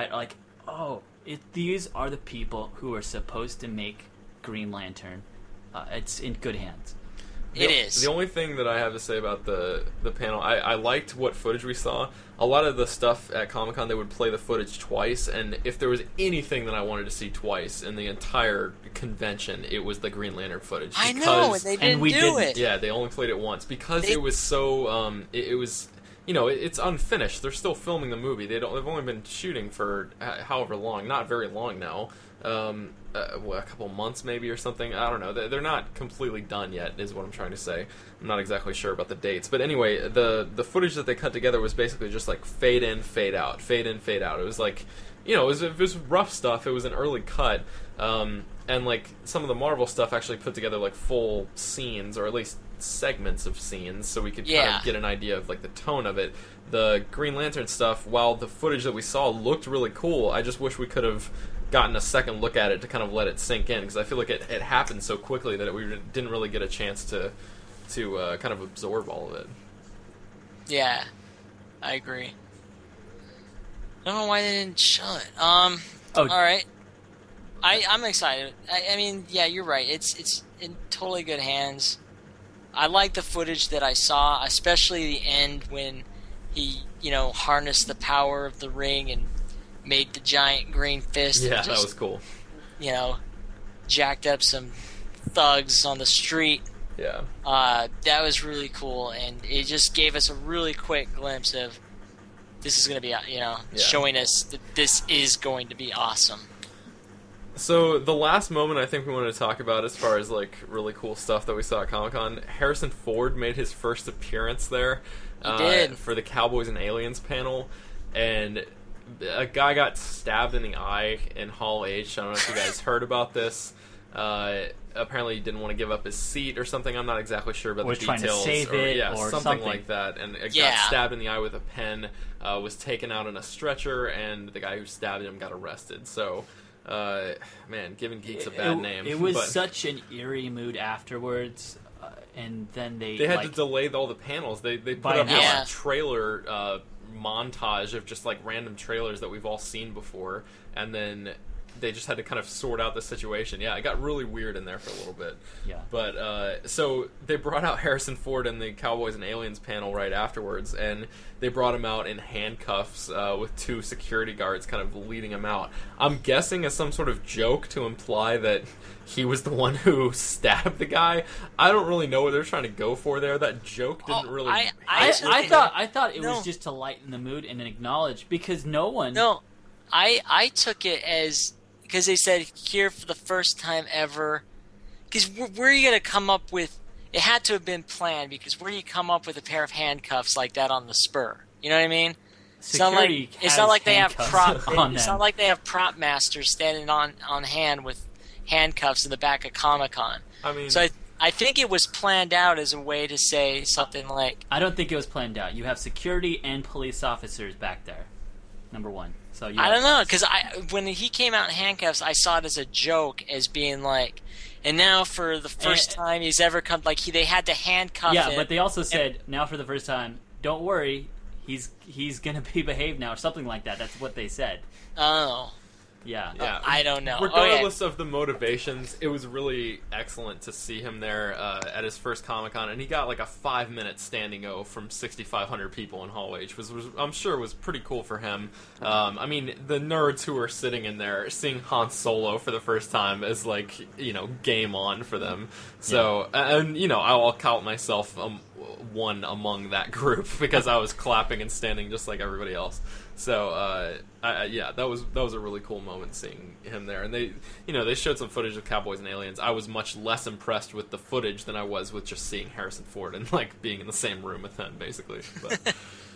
these are the people who are supposed to make Green Lantern. It's in good hands. It is. The only thing that I have to say about the panel, I liked what footage we saw. A lot of the stuff at Comic-Con, they would play the footage twice, and if there was anything that I wanted to see twice in the entire convention, it was the Green Lantern footage. I know, and they didn't do it. Yeah, they only played it once because it was so. It was. It's unfinished. They're still filming the movie. They've only been shooting for however long, not very long now. A couple months maybe or something. I don't know. They're not completely done yet, is what I'm trying to say. I'm not exactly sure about the dates, but anyway, the footage that they cut together was basically just like fade in, fade out, fade in, fade out. It was like, it was rough stuff. It was an early cut, and like some of the Marvel stuff actually put together like full scenes, or at least segments of scenes, so we could kind of get an idea of like the tone of it. The Green Lantern stuff, while the footage that we saw looked really cool, I just wish we could have gotten a second look at it to kind of let it sink in, because I feel like it happened so quickly that we didn't really get a chance to kind of absorb all of it. Yeah, I agree. I don't know why they didn't show it. All right. I'm excited. I mean, yeah, you're right. It's in totally good hands. I like the footage that I saw, especially the end when he, harnessed the power of the ring and made the giant green fist. Yeah, and just, that was cool. Jacked up some thugs on the street. Yeah. That was really cool, and it just gave us a really quick glimpse of this is going to be, showing us that this is going to be awesome. So the last moment I think we wanted to talk about, as far as like really cool stuff that we saw at Comic-Con, Harrison Ford made his first appearance there. He did. For the Cowboys and Aliens panel, and a guy got stabbed in the eye in Hall H. I don't know if you guys heard about this. Apparently he didn't want to give up his seat or something. I'm not exactly sure about the details. Trying to save it or something like that. And got stabbed in the eye with a pen, was taken out in a stretcher, and the guy who stabbed him got arrested. So, man, giving geeks a bad name. It was such an eerie mood afterwards, and then they had to delay all the panels. They put up a trailer montage of just like random trailers that we've all seen before, and then they just had to kind of sort out the situation. Yeah, it got really weird in there for a little bit. Yeah. But, so they brought out Harrison Ford in the Cowboys and Aliens panel right afterwards, and they brought him out in handcuffs with two security guards kind of leading him out. I'm guessing as some sort of joke to imply that he was the one who stabbed the guy. I don't really know what they're trying to go for there. That joke didn't really... I thought it was just to lighten the mood and acknowledge, because no one... No, I took it as... Because they said, here for the first time ever. Because where are you going to come up with... It had to have been planned, because where do you come up with a pair of handcuffs like that on the spur? You know what I mean? It's not like they have prop masters standing on hand with handcuffs in the back of Comic-Con. I mean... So I think it was planned out as a way to say something like... I don't think it was planned out. You have security and police officers back there. Number one. So I don't know, because when he came out in handcuffs, I saw it as a joke, as being like, and now for the first time he's ever come, like they had to handcuff him. Yeah, but they also said, now for the first time, don't worry, he's gonna be behaved now, or something like that. That's what they said. Oh. Yeah. I don't know. Regardless of the motivations, it was really excellent to see him there at his first Comic-Con, and he got like a 5-minute standing O from 6,500 people in Hall H, which was I'm sure was pretty cool for him. I mean, the nerds who were sitting in there seeing Han Solo for the first time is like, game on for them. So, and I'll count myself one among that group, because I was clapping and standing just like everybody else. So, that was a really cool moment seeing him there. And they showed some footage of Cowboys and Aliens. I was much less impressed with the footage than I was with just seeing Harrison Ford and like being in the same room with him, basically. But.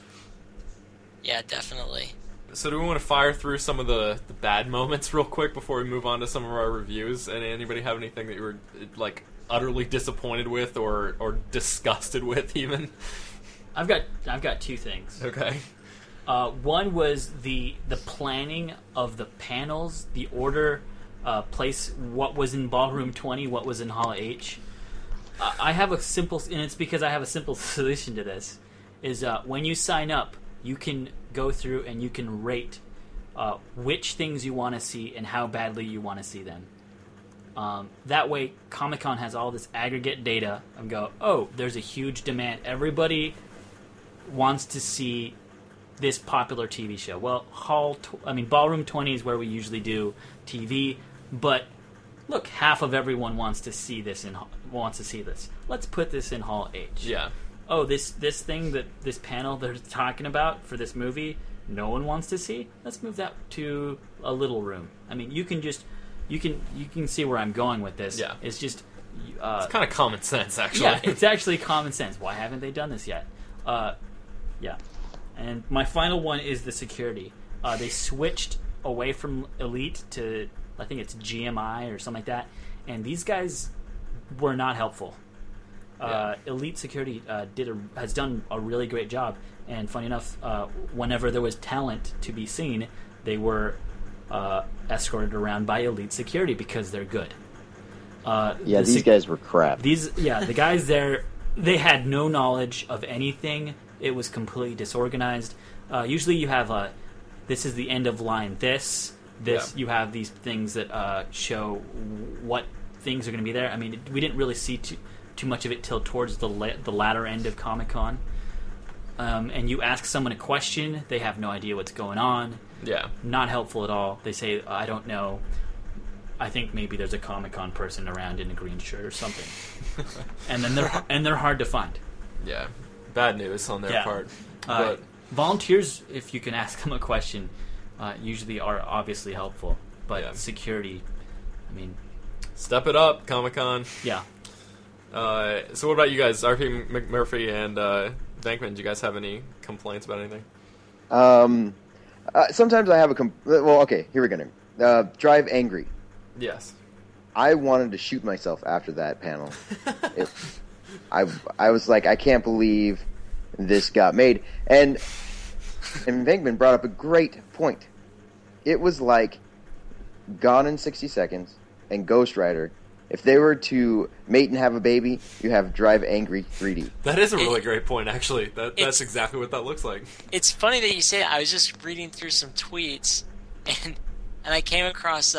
Yeah, definitely. So do we want to fire through some of the bad moments real quick before we move on to some of our reviews? And anybody have anything that you were like utterly disappointed with or disgusted with even? I've got two things. Okay. One was the planning of the panels, the order, place, what was in Ballroom 20, what was in Hall H. I have a simple, and it's because I have a simple solution to this, is when you sign up, you can go through and you can rate which things you want to see and how badly you want to see them. That way, Comic-Con has all this aggregate data and go, oh, there's a huge demand. Everybody wants to see this popular TV show. Well, Ballroom 20 is where we usually do TV, but look, half of everyone wants to see this. Let's put this in Hall H. Yeah. Oh, this panel they're talking about for this movie, no one wants to see. Let's move that to a little room. I mean, you can see where I'm going with this. Yeah. It's just it's kind of common sense, actually. Yeah, it's actually common sense. Why haven't they done this yet? Yeah. And my final one is the security. They switched away from Elite to, I think it's GMI or something like that, and these guys were not helpful. Elite Security has done a really great job, and funny enough, whenever there was talent to be seen, they were escorted around by Elite Security because they're good. These guys were crap. The guys there, they had no knowledge of anything. It was completely disorganized. Usually you have this is the end of line this. You have these things that show what things are going to be there. I mean, we didn't really see too much of it till towards the latter end of Comic-Con. And you ask someone a question, they have no idea what's going on. Yeah. Not helpful at all. They say, I don't know. I think maybe there's a Comic-Con person around in a green shirt or something. and then they're hard to find. Yeah. Bad news on their part. But volunteers, if you can ask them a question, usually are obviously helpful. But security, I mean... Step it up, Comic-Con. Yeah. So what about you guys, RP McMurphy and Bankman? Do you guys have any complaints about anything? Sometimes I have well, okay, here we go. Drive Angry. Yes. I wanted to shoot myself after that panel. I was like, I can't believe this got made. And Bankman brought up a great point. It was like Gone in 60 Seconds and Ghost Rider. If they were to mate and have a baby, you have Drive Angry 3D. That is a really great point, actually. That's exactly what that looks like. It's funny that you say that. I was just reading through some tweets, and I came across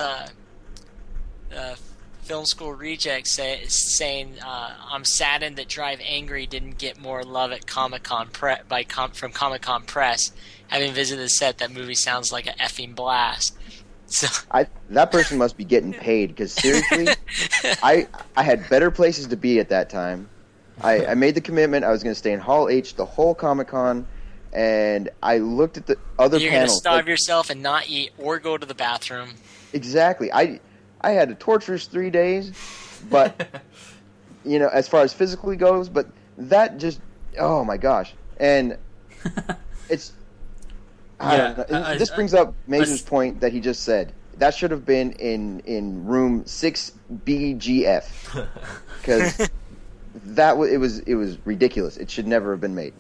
Film School Reject saying, I'm saddened that Drive Angry didn't get more love at Comic-Con from Comic-Con Press. Having visited the set, that movie sounds like an effing blast. So that person must be getting paid, because seriously, I had better places to be at that time. I made the commitment. I was going to stay in Hall H the whole Comic-Con, and I looked at the other panels. You're going to starve yourself and not eat or go to the bathroom. Exactly. I had a torturous 3 days, but as far as physically goes, but that just, oh my gosh. And it's, I don't know. This brings up Major's point that he just said. That should have been in room 6BGF, because it was ridiculous. It should never have been made.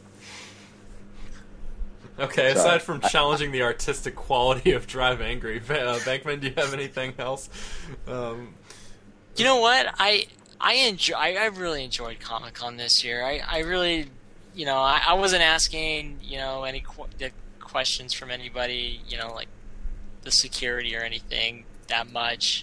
Okay, aside from challenging the artistic quality of Drive Angry, Bankman, do you have anything else? You know what? I really enjoyed Comic-Con this year. I really, I wasn't asking, any questions from anybody, like the security or anything that much.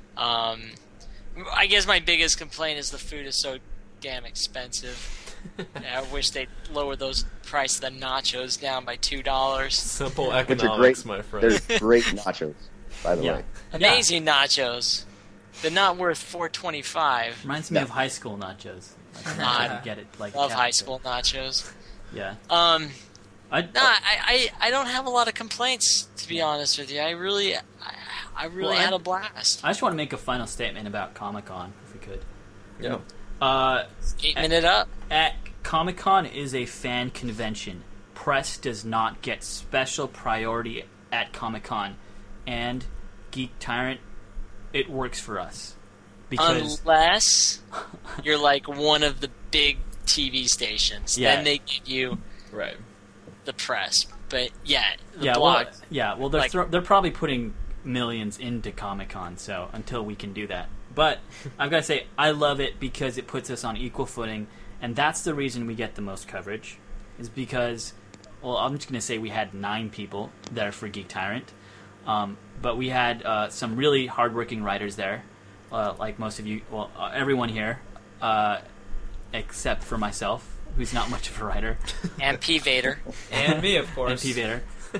I guess my biggest complaint is the food is so damn expensive. I wish they'd lower those price of the nachos down by $2. Simple economics, my friend. They're great nachos, by the way. Amazing nachos. They're not worth $4.25. Reminds me of high school nachos. I get it. Love high school nachos. Yeah. I don't have a lot of complaints, to be honest with you. I really had a blast. I just want to make a final statement about Comic-Con, if we could. Yeah. Statement it up. At Comic-Con is a fan convention. Press does not get special priority at Comic-Con, and Geek Tyrant, it works for us. Unless you're like one of the big TV stations, then they give you the press. But blog. Well, they're probably putting millions into Comic-Con, so until we can do that. But I've got to say, I love it because it puts us on equal footing, and that's the reason we get the most coverage, is because, well, I'm just going to say we had 9 people there for Geek Tyrant, but we had some really hardworking writers there. like most of you, well, everyone here, except for myself, who's not much of a writer. And P. Vader. And me, of course. And P. Vader.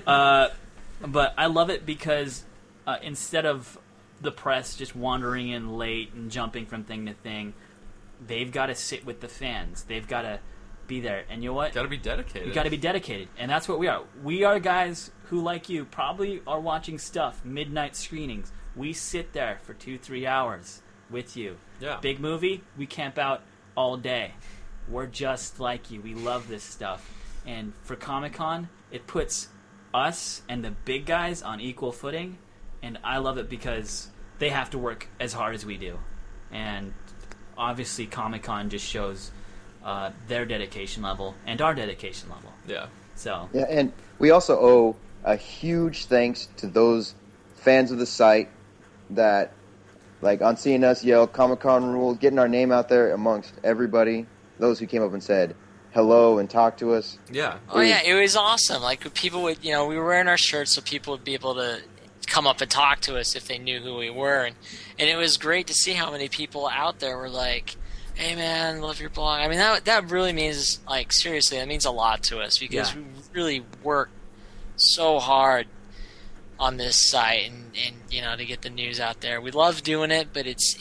But I love it because instead of the press just wandering in late and jumping from thing to thing, they've got to sit with the fans. They've got to be there. And you know what? Got to be dedicated. You got to be dedicated. And that's what we are. We are guys who, like you, probably are watching stuff, midnight screenings. We sit there for 2-3 hours with you. Yeah. Big movie, we camp out all day. We're just like you. We love this stuff. And for Comic-Con, it puts us and the big guys on equal footing. And I love it because they have to work as hard as we do. And obviously Comic-Con just shows their dedication level and our dedication level. Yeah. So. Yeah, and we also owe a huge thanks to those fans of the site that, like, on seeing us yell Comic-Con rules, getting our name out there amongst everybody, those who came up and said hello and talked to us. Yeah. Oh, yeah, it was awesome. Like, people would, we were wearing our shirts so people would be able to come up and talk to us if they knew who we were. And it was great to see how many people out there were like, hey, man, love your blog. I mean, that really means, like, seriously, that means a lot to us because we really work so hard on this site and to get the news out there. We love doing it, but it's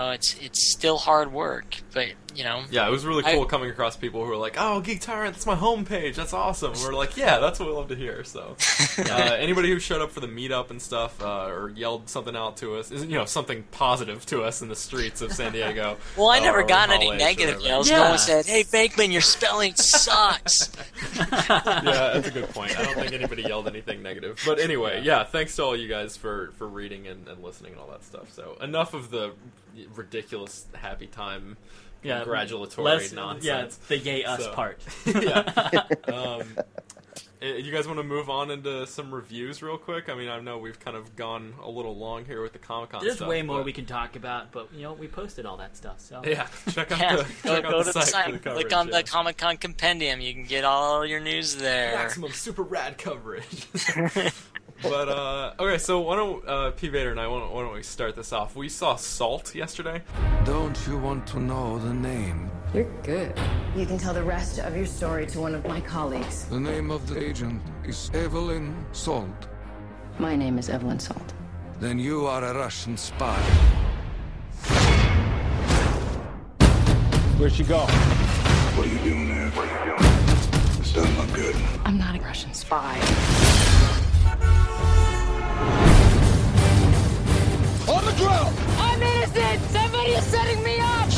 still hard work. But yeah, it was really cool coming across people who were like, "Oh, Geek Tyrant, that's my homepage. That's awesome." And we're like, "Yeah, that's what we love to hear." So, anybody who showed up for the meetup and stuff, or yelled something out to us, something positive to us in the streets of San Diego. Well, I never got any negative yells. Yeah. No one said, "Hey, Bankman, your spelling sucks." Yeah, that's a good point. I don't think anybody yelled anything negative. But anyway, yeah, thanks to all you guys for reading and listening and all that stuff. So enough of the ridiculous happy time congratulatory nonsense. Yeah, it's the yay us part. Yeah. You guys want to move on into some reviews real quick? I mean, I know we've kind of gone a little long here with the Comic-Con There's stuff. way more we can talk about, but we posted all that stuff. So yeah, check out go the to the site for the site. coverage. Click on the Comic-Con compendium. You can get all your news there. Maximum super rad coverage. But okay, so why don't P. Vader and I why don't we start this off? We saw Salt yesterday. Don't you want to know the name? You're good. You can tell the rest of your story to one of my colleagues. The name of the agent is Evelyn Salt. My name is Evelyn Salt. Then you are a Russian spy. Where'd she go? What are you doing there? This doesn't look good. I'm not a Russian spy. On the ground! I'm innocent! Somebody is setting me up!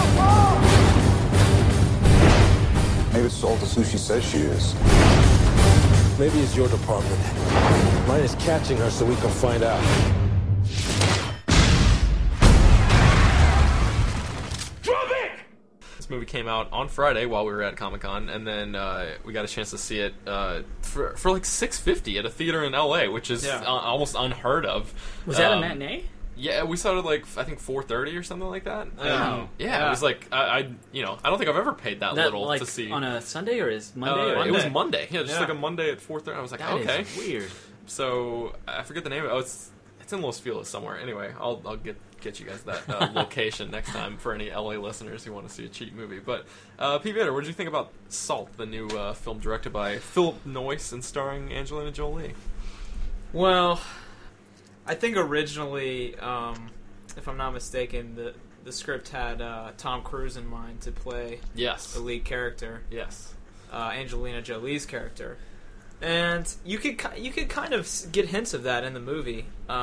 Maybe Salt is who she says she is. Maybe it's your department. Mine is catching her so we can find out. This movie came out on Friday while we were at Comic-Con, and then we got a chance to see it for like $6.50 at a theater in LA, which is almost unheard of. Was that a matinee? Yeah, we saw it like I think 4:30 or something like that. Oh. Yeah, it was like I don't think I've ever paid that little like, to see on a Sunday or is Monday? It was Monday. Yeah, just like a Monday at 4:30. I was like, That okay, is weird. So I forget the name of it. Oh, it's in Los Feliz somewhere. Anyway, I'll get you guys that location next time for any LA listeners who want to see a cheap movie. But P. Vader, what did you think about Salt, the new film directed by Philip Noyce and starring Angelina Jolie? Well, I think originally, if I'm not mistaken, the script had Tom Cruise in mind to play the lead character. Yes. Angelina Jolie's character. And you could kind of get hints of that in the movie.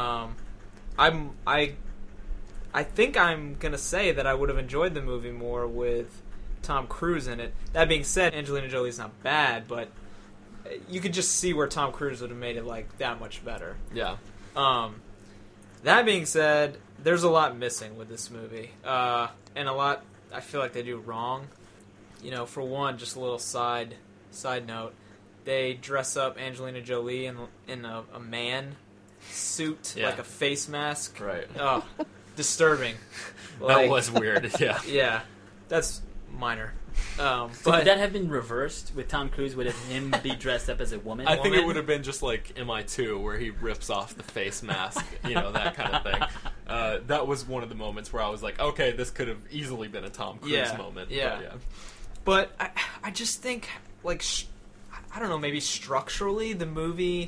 I think I'm gonna say that I would have enjoyed the movie more with Tom Cruise in it. That being said, Angelina Jolie's not bad, but you could just see where Tom Cruise would have made it like that much better. Yeah. That being said, there's a lot missing with this movie, and a lot I feel like they do wrong. For one, just a little side note. They dress up Angelina Jolie in a man suit, like a face mask. Right. Oh, disturbing. That was weird, yeah. Yeah, that's minor. So But would that have been reversed with Tom Cruise? Would him be dressed up as a woman? I think it would have been just like MI2, where he rips off the face mask, that kind of thing. that was one of the moments where I was like, okay, this could have easily been a Tom Cruise moment. Yeah. But I just think, like, I don't know, maybe structurally, the movie,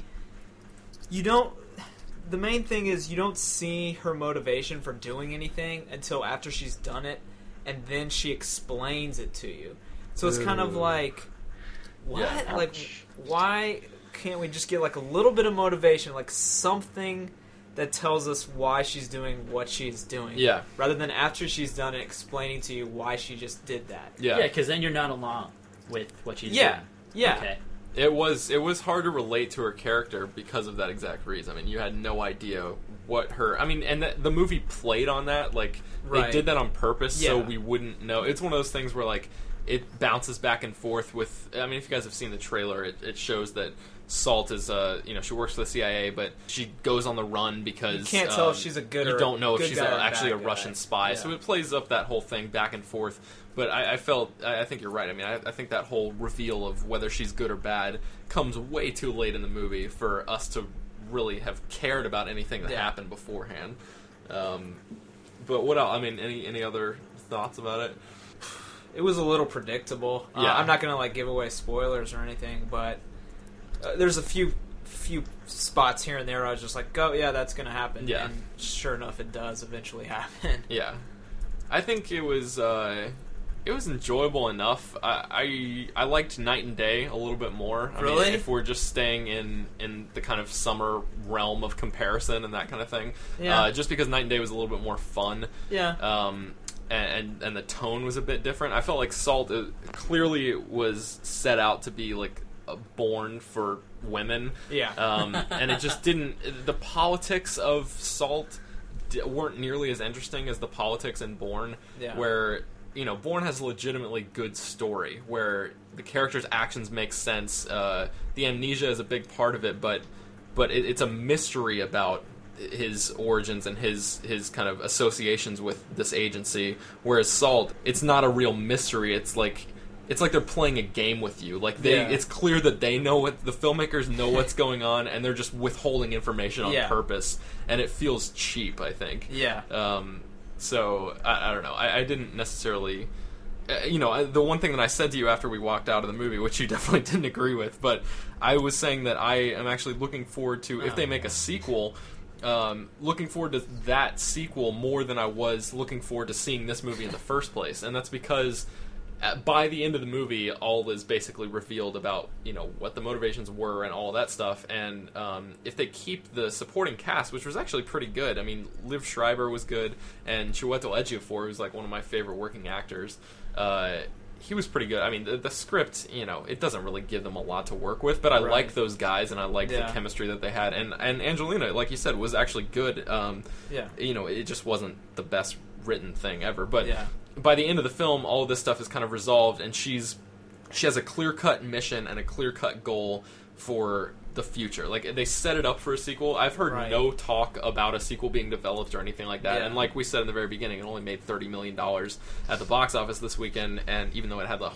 the main thing is you don't see her motivation for doing anything until after she's done it, and then she explains it to you. So it's kind of like, what? Yeah, like, why can't we just get, like, a little bit of motivation, like something that tells us why she's doing what she's doing? Yeah. Rather than after she's done it, explaining to you why she just did that. Yeah. Yeah, because then you're not along with what she's doing. Yeah. Okay. It was hard to relate to her character because of that exact reason. I mean, you had no idea what her... I mean, and the movie played on that. Like, they did that on purpose so we wouldn't know. It's one of those things where, like, it bounces back and forth with... I mean, if you guys have seen the trailer, it shows that Salt is, she works for the CIA, but she goes on the run because... You can't tell if she's a good You don't know if she's actually a bad Russian guy. spy. Yeah. So it plays up that whole thing back and forth. But I think you're right. I mean, I think that whole reveal of whether she's good or bad comes way too late in the movie for us to really have cared about anything that happened beforehand. But what else? I mean, any other thoughts about it? It was a little predictable. Yeah. I'm not going to give away spoilers or anything, but there's a few spots here and there where I was just like, oh, yeah, that's going to happen. Yeah. And sure enough, it does eventually happen. Yeah. I think it was enjoyable enough. I liked Night and Day a little bit more. I Really? mean, if we're just staying in the kind of summer realm of comparison and that kind of thing. Yeah. Just because Night and Day was a little bit more fun. Yeah. And the tone was a bit different. I felt like Salt clearly was set out to be like born for women. Yeah. And it just didn't. The politics of Salt weren't nearly as interesting as the politics in Bourne. Yeah. Where Bourne has a legitimately good story where the character's actions make sense. The amnesia is a big part of it, but it's a mystery about his origins and his kind of associations with this agency. Whereas Salt, it's not a real mystery. It's like they're playing a game with you. Like it's clear that they know what the filmmakers know what's going on, and they're just withholding information on purpose. And it feels cheap, I think. Yeah. So I don't know. I didn't necessarily. The one thing that I said to you after we walked out of the movie, which you definitely didn't agree with, but I was saying that I am actually looking forward to, if they make a sequel, looking forward to that sequel more than I was looking forward to seeing this movie in the first place. And that's because by the end of the movie, all is basically revealed about what the motivations were and all of that stuff. And if they keep the supporting cast, which was actually pretty good. I mean, Liv Schreiber was good, and Chiwetel Ejiofor, who's like one of my favorite working actors, he was pretty good. I mean, the script, it doesn't really give them a lot to work with, but I like those guys, and I like the chemistry that they had. And Angelina, like you said, was actually good. It just wasn't the best written thing ever. But by the end of the film, all of this stuff is kind of resolved, and she has a clear-cut mission and a clear-cut goal for the future. Like, they set it up for a sequel. I've heard no talk about a sequel being developed or anything like that. And like we said in the very beginning, it only made $30 million at the box office this weekend, and even though it had the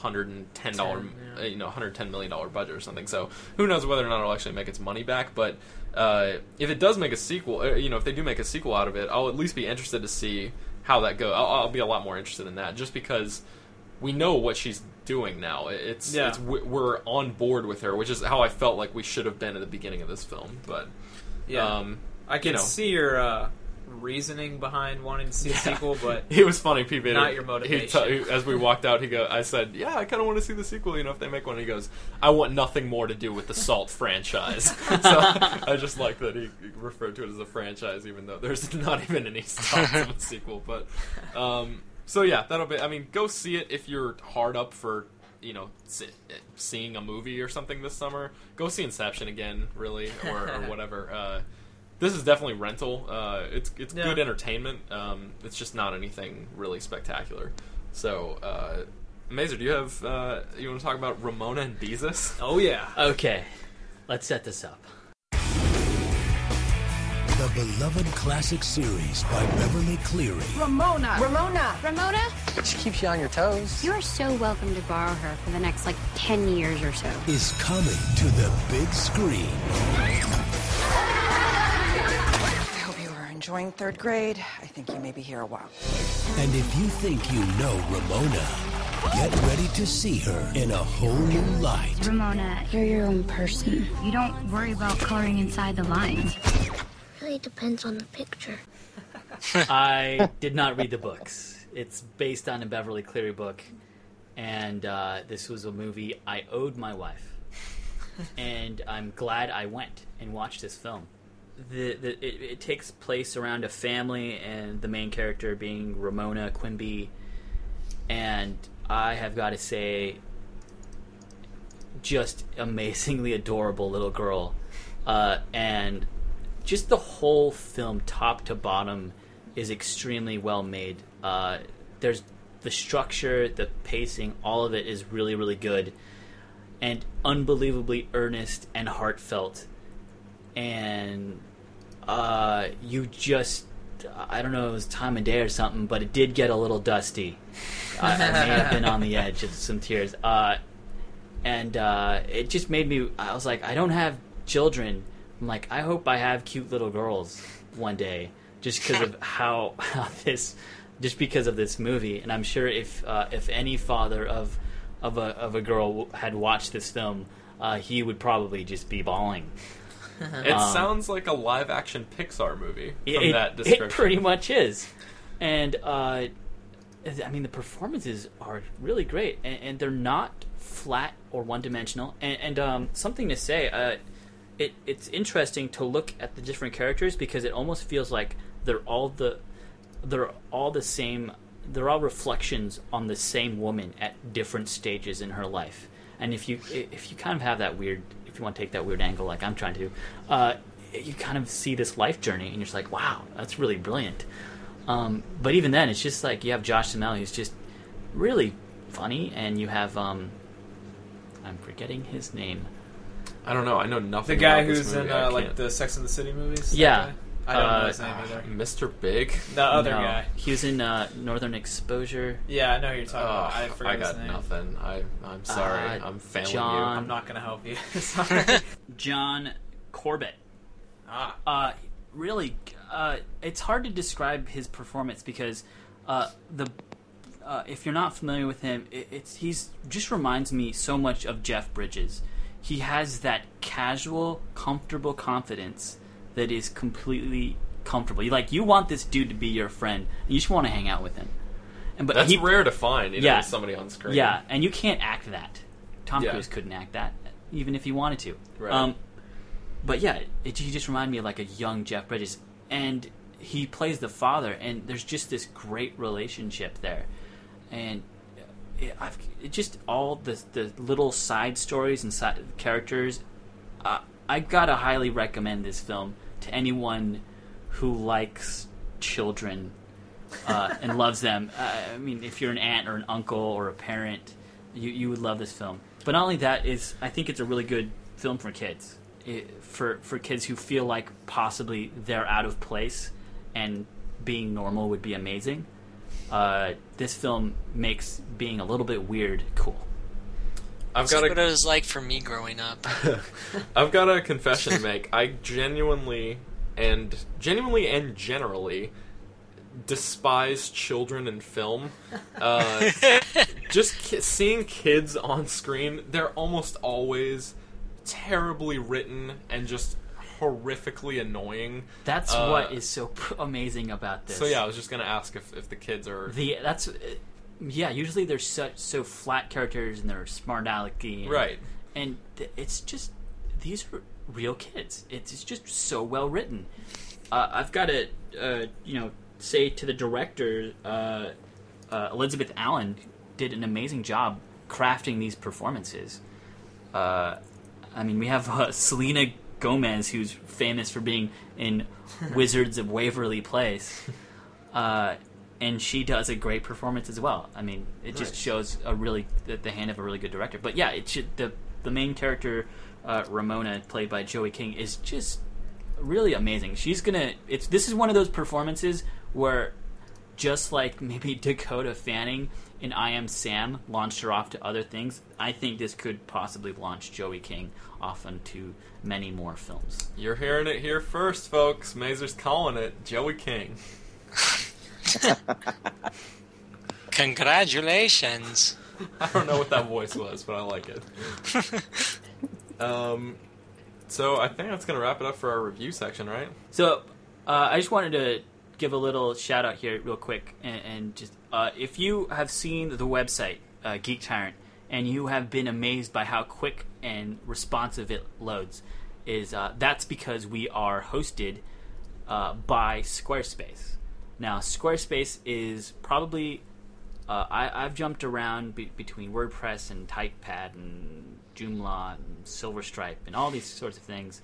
$110 million budget or something. So who knows whether or not it'll actually make its money back. But if it does make a sequel, if they do make a sequel out of it, I'll at least be interested to see how that goes. I'll be a lot more interested in that, just because we know what she's doing now. We're on board with her, which is how I felt like we should have been at the beginning of this film. But I can see your reasoning behind wanting to see a sequel, but it was funny. Pete, not your motivation. As we walked out, I said, "Yeah, I kind of want to see the sequel. If they make one." He goes, "I want nothing more to do with the Salt franchise." So I just like that he referred to it as a franchise, even though there's not even any thoughts of a sequel. But so yeah, that'll be. I mean, go see it if you're hard up for seeing a movie or something this summer. Go see Inception again, really, or whatever. This is definitely rental. It's good entertainment. It's just not anything really spectacular. So, Mazer, do you have you want to talk about Ramona and Beezus? Oh yeah. Okay, let's set this up. The beloved classic series by Beverly Cleary. Ramona! She keeps you on your toes. You are so welcome to borrow her for the next, 10 years or so. Is coming to the big screen. I hope you are enjoying third grade. I think you may be here a while. And if you think you know Ramona, get ready to see her in a whole new light. Ramona, you're your own person. You don't worry about coloring inside the lines. Really depends on the picture. I did not read the books. It's based on a Beverly Cleary book, and this was a movie I owed my wife. And I'm glad I went and watched this film. It takes place around a family, and the main character being Ramona Quimby. And I have got to say, just amazingly adorable little girl. And just the whole film, top to bottom, is extremely well made. There's the structure, the pacing, all of it is really, really good. And unbelievably earnest and heartfelt. And you just, I don't know, it was time of day or something, but it did get a little dusty. I may have been on the edge of some tears. And it just made me, I was like, I don't have children. I'm like, I hope I have cute little girls one day, just because of how this, just because of this movie. And I'm sure if any father of a girl had watched this film, he would probably just be bawling. It sounds like a live-action Pixar movie from that description. It pretty much is. And, I mean, the performances are really great, and they're not flat or one-dimensional. And something to say, it's interesting to look at the different characters, because it almost feels like they're all the same. They're all reflections on the same woman at different stages in her life. And if you kind of have that weird, if you want to take that weird angle like I'm trying to, you kind of see this life journey, and you're just like, wow, that's really brilliant. But even then, it's just like you have Josh Duhamel, who's just really funny, and you have I'm forgetting his name. I don't know. I know nothing. The guy about this who's movie. in like the Sex and the City movies. Yeah. I don't know his name either. Mr. Big? The other guy. He was in Northern Exposure. Yeah, I know who you're talking about. I forgot his name. Nothing. I'm sorry. I'm failing John, you. I'm not going to help you. Sorry. John Corbett. Really, it's hard to describe his performance, because if you're not familiar with him, he's just reminds me so much of Jeff Bridges. He has that casual, comfortable confidence that is completely comfortable. You want this dude to be your friend, and you just want to hang out with him. But that's rare to find, with somebody on screen. Yeah, and you can't act that. Tom Cruise couldn't act that, even if he wanted to. Right. But yeah, he just reminded me of like a young Jeff Bridges. And he plays the father, and there's just this great relationship there. And it just all the little side stories and side characters. I gotta highly recommend this film to anyone who likes children and loves them. I mean, if you're an aunt or an uncle or a parent, you would love this film. But not only that, I think it's a really good film for kids. For kids who feel like possibly they're out of place and being normal would be amazing. This film makes being a little bit weird cool. That's what it was like for me growing up. I've got a confession to make. I genuinely and generally despise children in film. Just seeing kids on screen, they're almost always terribly written and just horrifically annoying. That's what is so amazing about this. So yeah, I was just going to ask if the kids are... usually they're so flat characters, and they're smart alecky. Right. And it's just, these are real kids. It's just so well written. I've got to, say to the director, Elizabeth Allen did an amazing job crafting these performances. I mean, we have Selena Gomez, who's famous for being in Wizards of Waverly Place. And she does a great performance as well. I mean, it just shows the hand of a really good director. But yeah, the main character, Ramona, played by Joey King, is just really amazing. This is one of those performances where just like maybe Dakota Fanning in I Am Sam launched her off to other things, I think this could possibly launch Joey King off into many more films. You're hearing it here first, folks. Mazer's calling it Joey King. Congratulations. I don't know what that voice was, but I like it. So I think that's going to wrap it up for our review section, right? So I just wanted to give a little shout out here real quick, and just if you have seen the website Geek Tyrant and you have been amazed by how quick and responsive it loads, that's because we are hosted by Squarespace. Now Squarespace is probably I've jumped around between WordPress and TypePad and Joomla and Silverstripe and all these sorts of things,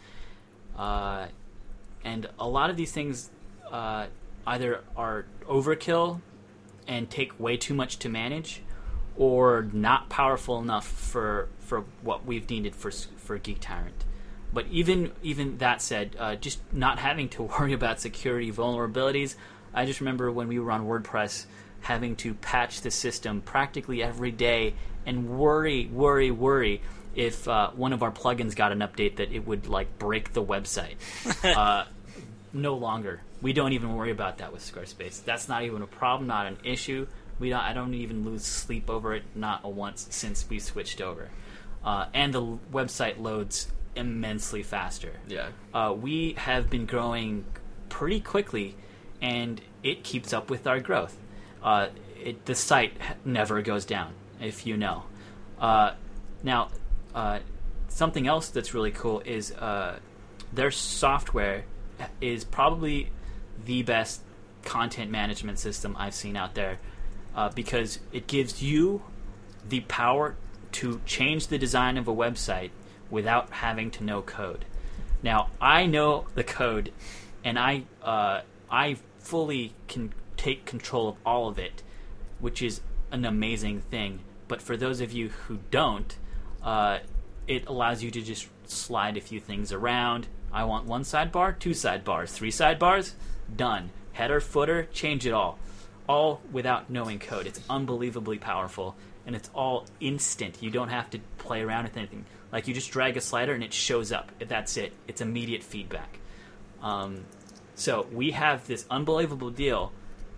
and a lot of these things either are overkill and take way too much to manage, or not powerful enough for what we've needed for Geek Tyrant. But even that said, just not having to worry about security vulnerabilities. I just remember when we were on WordPress having to patch the system practically every day and worry if one of our plugins got an update that it would like break the website. No longer. We don't even worry about that with Squarespace. That's not even a problem, not an issue. I don't even lose sleep over it, not a once since we switched over. And the website loads immensely faster. Yeah. We have been growing pretty quickly, and it keeps up with our growth. The site never goes down, if you know. Now, something else that's really cool is their software is probably the best content management system I've seen out there, because it gives you the power to change the design of a website without having to know code. Now, I know the code, and I fully can take control of all of it, which is an amazing thing. But for those of you who don't, it allows you to just slide a few things around. I want 1 sidebar, 2 sidebars, 3 sidebars, done. Header, footer, change it all without knowing code. It's unbelievably powerful, and it's all instant. You don't have to play around with anything. Like, you just drag a slider and it shows up. That's it. It's immediate feedback. So we have this unbelievable deal.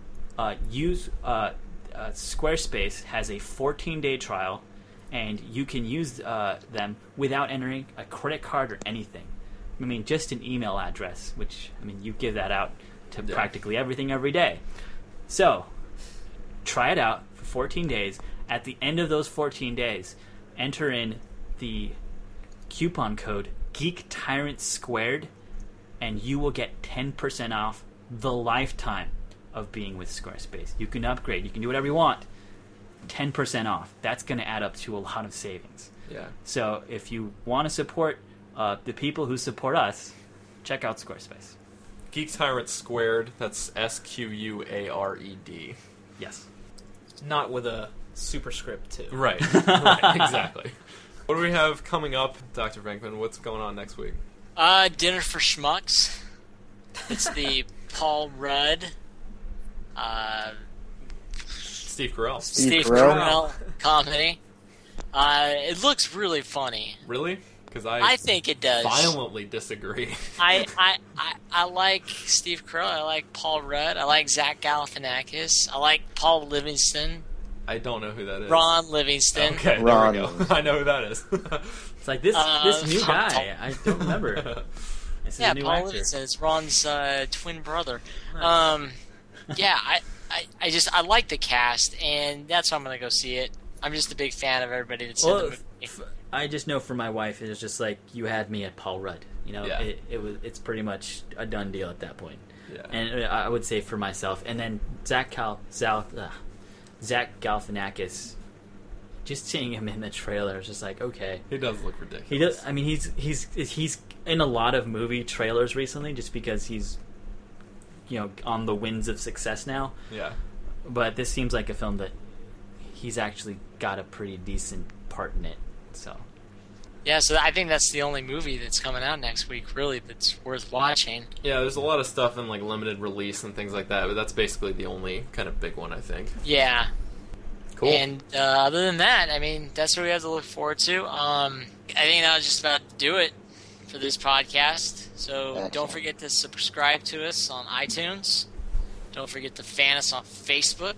Squarespace has a 14-day trial, and you can use them without entering a credit card or anything. I mean, just an email address, which, I mean, you give that out to practically everything every day. So, try it out for 14 days. At the end of those 14 days, enter in the coupon code Geek Tyrant Squared, and you will get 10% off the lifetime of being with Squarespace. You can upgrade. You can do whatever you want. 10% off. That's going to add up to a lot of savings. Yeah. So if you want to support the people who support us, check out Squarespace. Geek Tyrant Squared. That's SQUARED. Yes. Not with a superscript too. Right. Right. Exactly. What do we have coming up, Dr. Venkman? What's going on next week? Dinner for Schmucks. It's the Paul Rudd, Steve Carell. Steve Carell comedy. It looks really funny. Really? Because I think it does. Violently disagree. I like Steve Carell. I like Paul Rudd. I like Zach Galifianakis. I like Paul Livingston. I don't know who that is. Ron Livingston. Okay, Ron. there we go. I know who that is. It's like this new guy. I don't remember. This is a new Paul actor. Livingston. It's Ron's twin brother. Nice. Yeah, I like the cast, and that's why I'm going to go see it. I'm just a big fan of everybody that's in the movie. I just know for my wife, it was just like, you had me at Paul Rudd. You know, Yeah. it's pretty much a done deal at that point. Yeah. And I would say for myself, and then Zach Galifianakis, just seeing him in the trailer is just like, okay. He does look ridiculous. He does. I mean, he's in a lot of movie trailers recently, just because he's, on the winds of success now. Yeah. But this seems like a film that he's actually got a pretty decent part in it. So, Yeah, so I think that's the only movie that's coming out next week, really, that's worth watching. Yeah, there's a lot of stuff in like limited release and things like that, but that's basically the only kind of big one, I think. Yeah. Cool. And other than that, I mean, that's what we have to look forward to. I think that was just about to do it for this podcast. So don't forget to subscribe to us on iTunes. Don't forget to fan us on Facebook,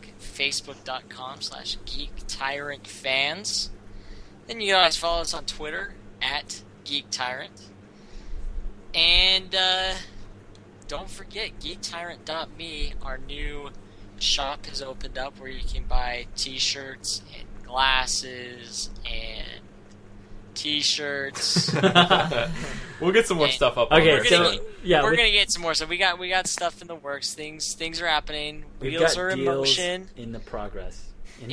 facebook.com/GeekTyrantFans. Then you can always follow us on Twitter @GeekTyrant. And don't forget, GeekTyrant.me, our new shop has opened up where you can buy t-shirts and glasses and t-shirts. We'll get some more stuff up. Okay, we're gonna get some more stuff. We got stuff in the works. Things are happening. Wheels are in motion. In the progress.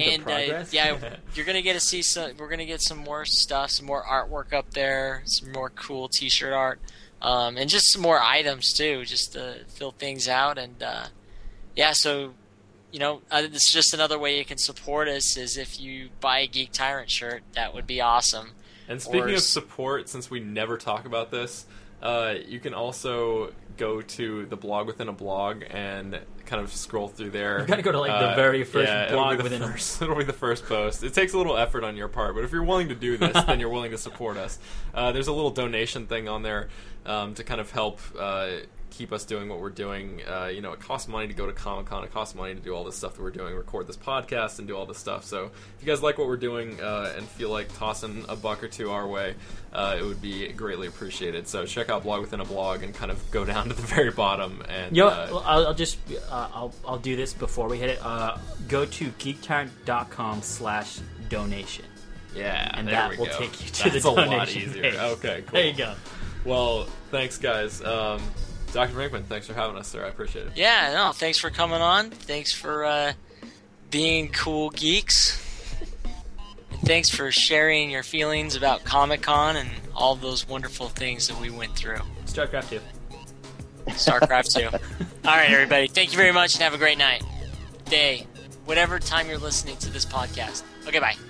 You're gonna get to see some. We're gonna get some more stuff, some more artwork up there, some more cool t-shirt art, and just some more items too, just to fill things out. And so. It's just another way you can support us is if you buy a Geek Tyrant shirt. That would be awesome. And speaking of support, since we never talk about this, you can also go to the blog within a blog and kind of scroll through there. You've got to go to the very first blog within It'll be the first post. It takes a little effort on your part, but if you're willing to do this, then you're willing to support us. There's a little donation thing on there to kind of help keep us doing what we're doing. It costs money to go to Comic-Con. It costs money to do all this stuff that we're doing, record this podcast and do all this stuff. So if you guys like what we're doing and feel like tossing a buck or two our way, it would be greatly appreciated. So check out Blog Within a Blog and kind of go down to the very bottom. And I'll do this before we hit it. Go to geektyrant.com/donation. Yeah, and there that we will go. take you to That's the a lot donation easier. page. Okay, cool. There you go. Well, thanks, guys. Dr. Brinkman, thanks for having us, sir. I appreciate it. Yeah, no, thanks for coming on. Thanks for being cool geeks. And thanks for sharing your feelings about Comic-Con and all those wonderful things that we went through. StarCraft 2. StarCraft 2. All right, everybody. Thank you very much and have a great night, day, whatever time you're listening to this podcast. Okay, bye.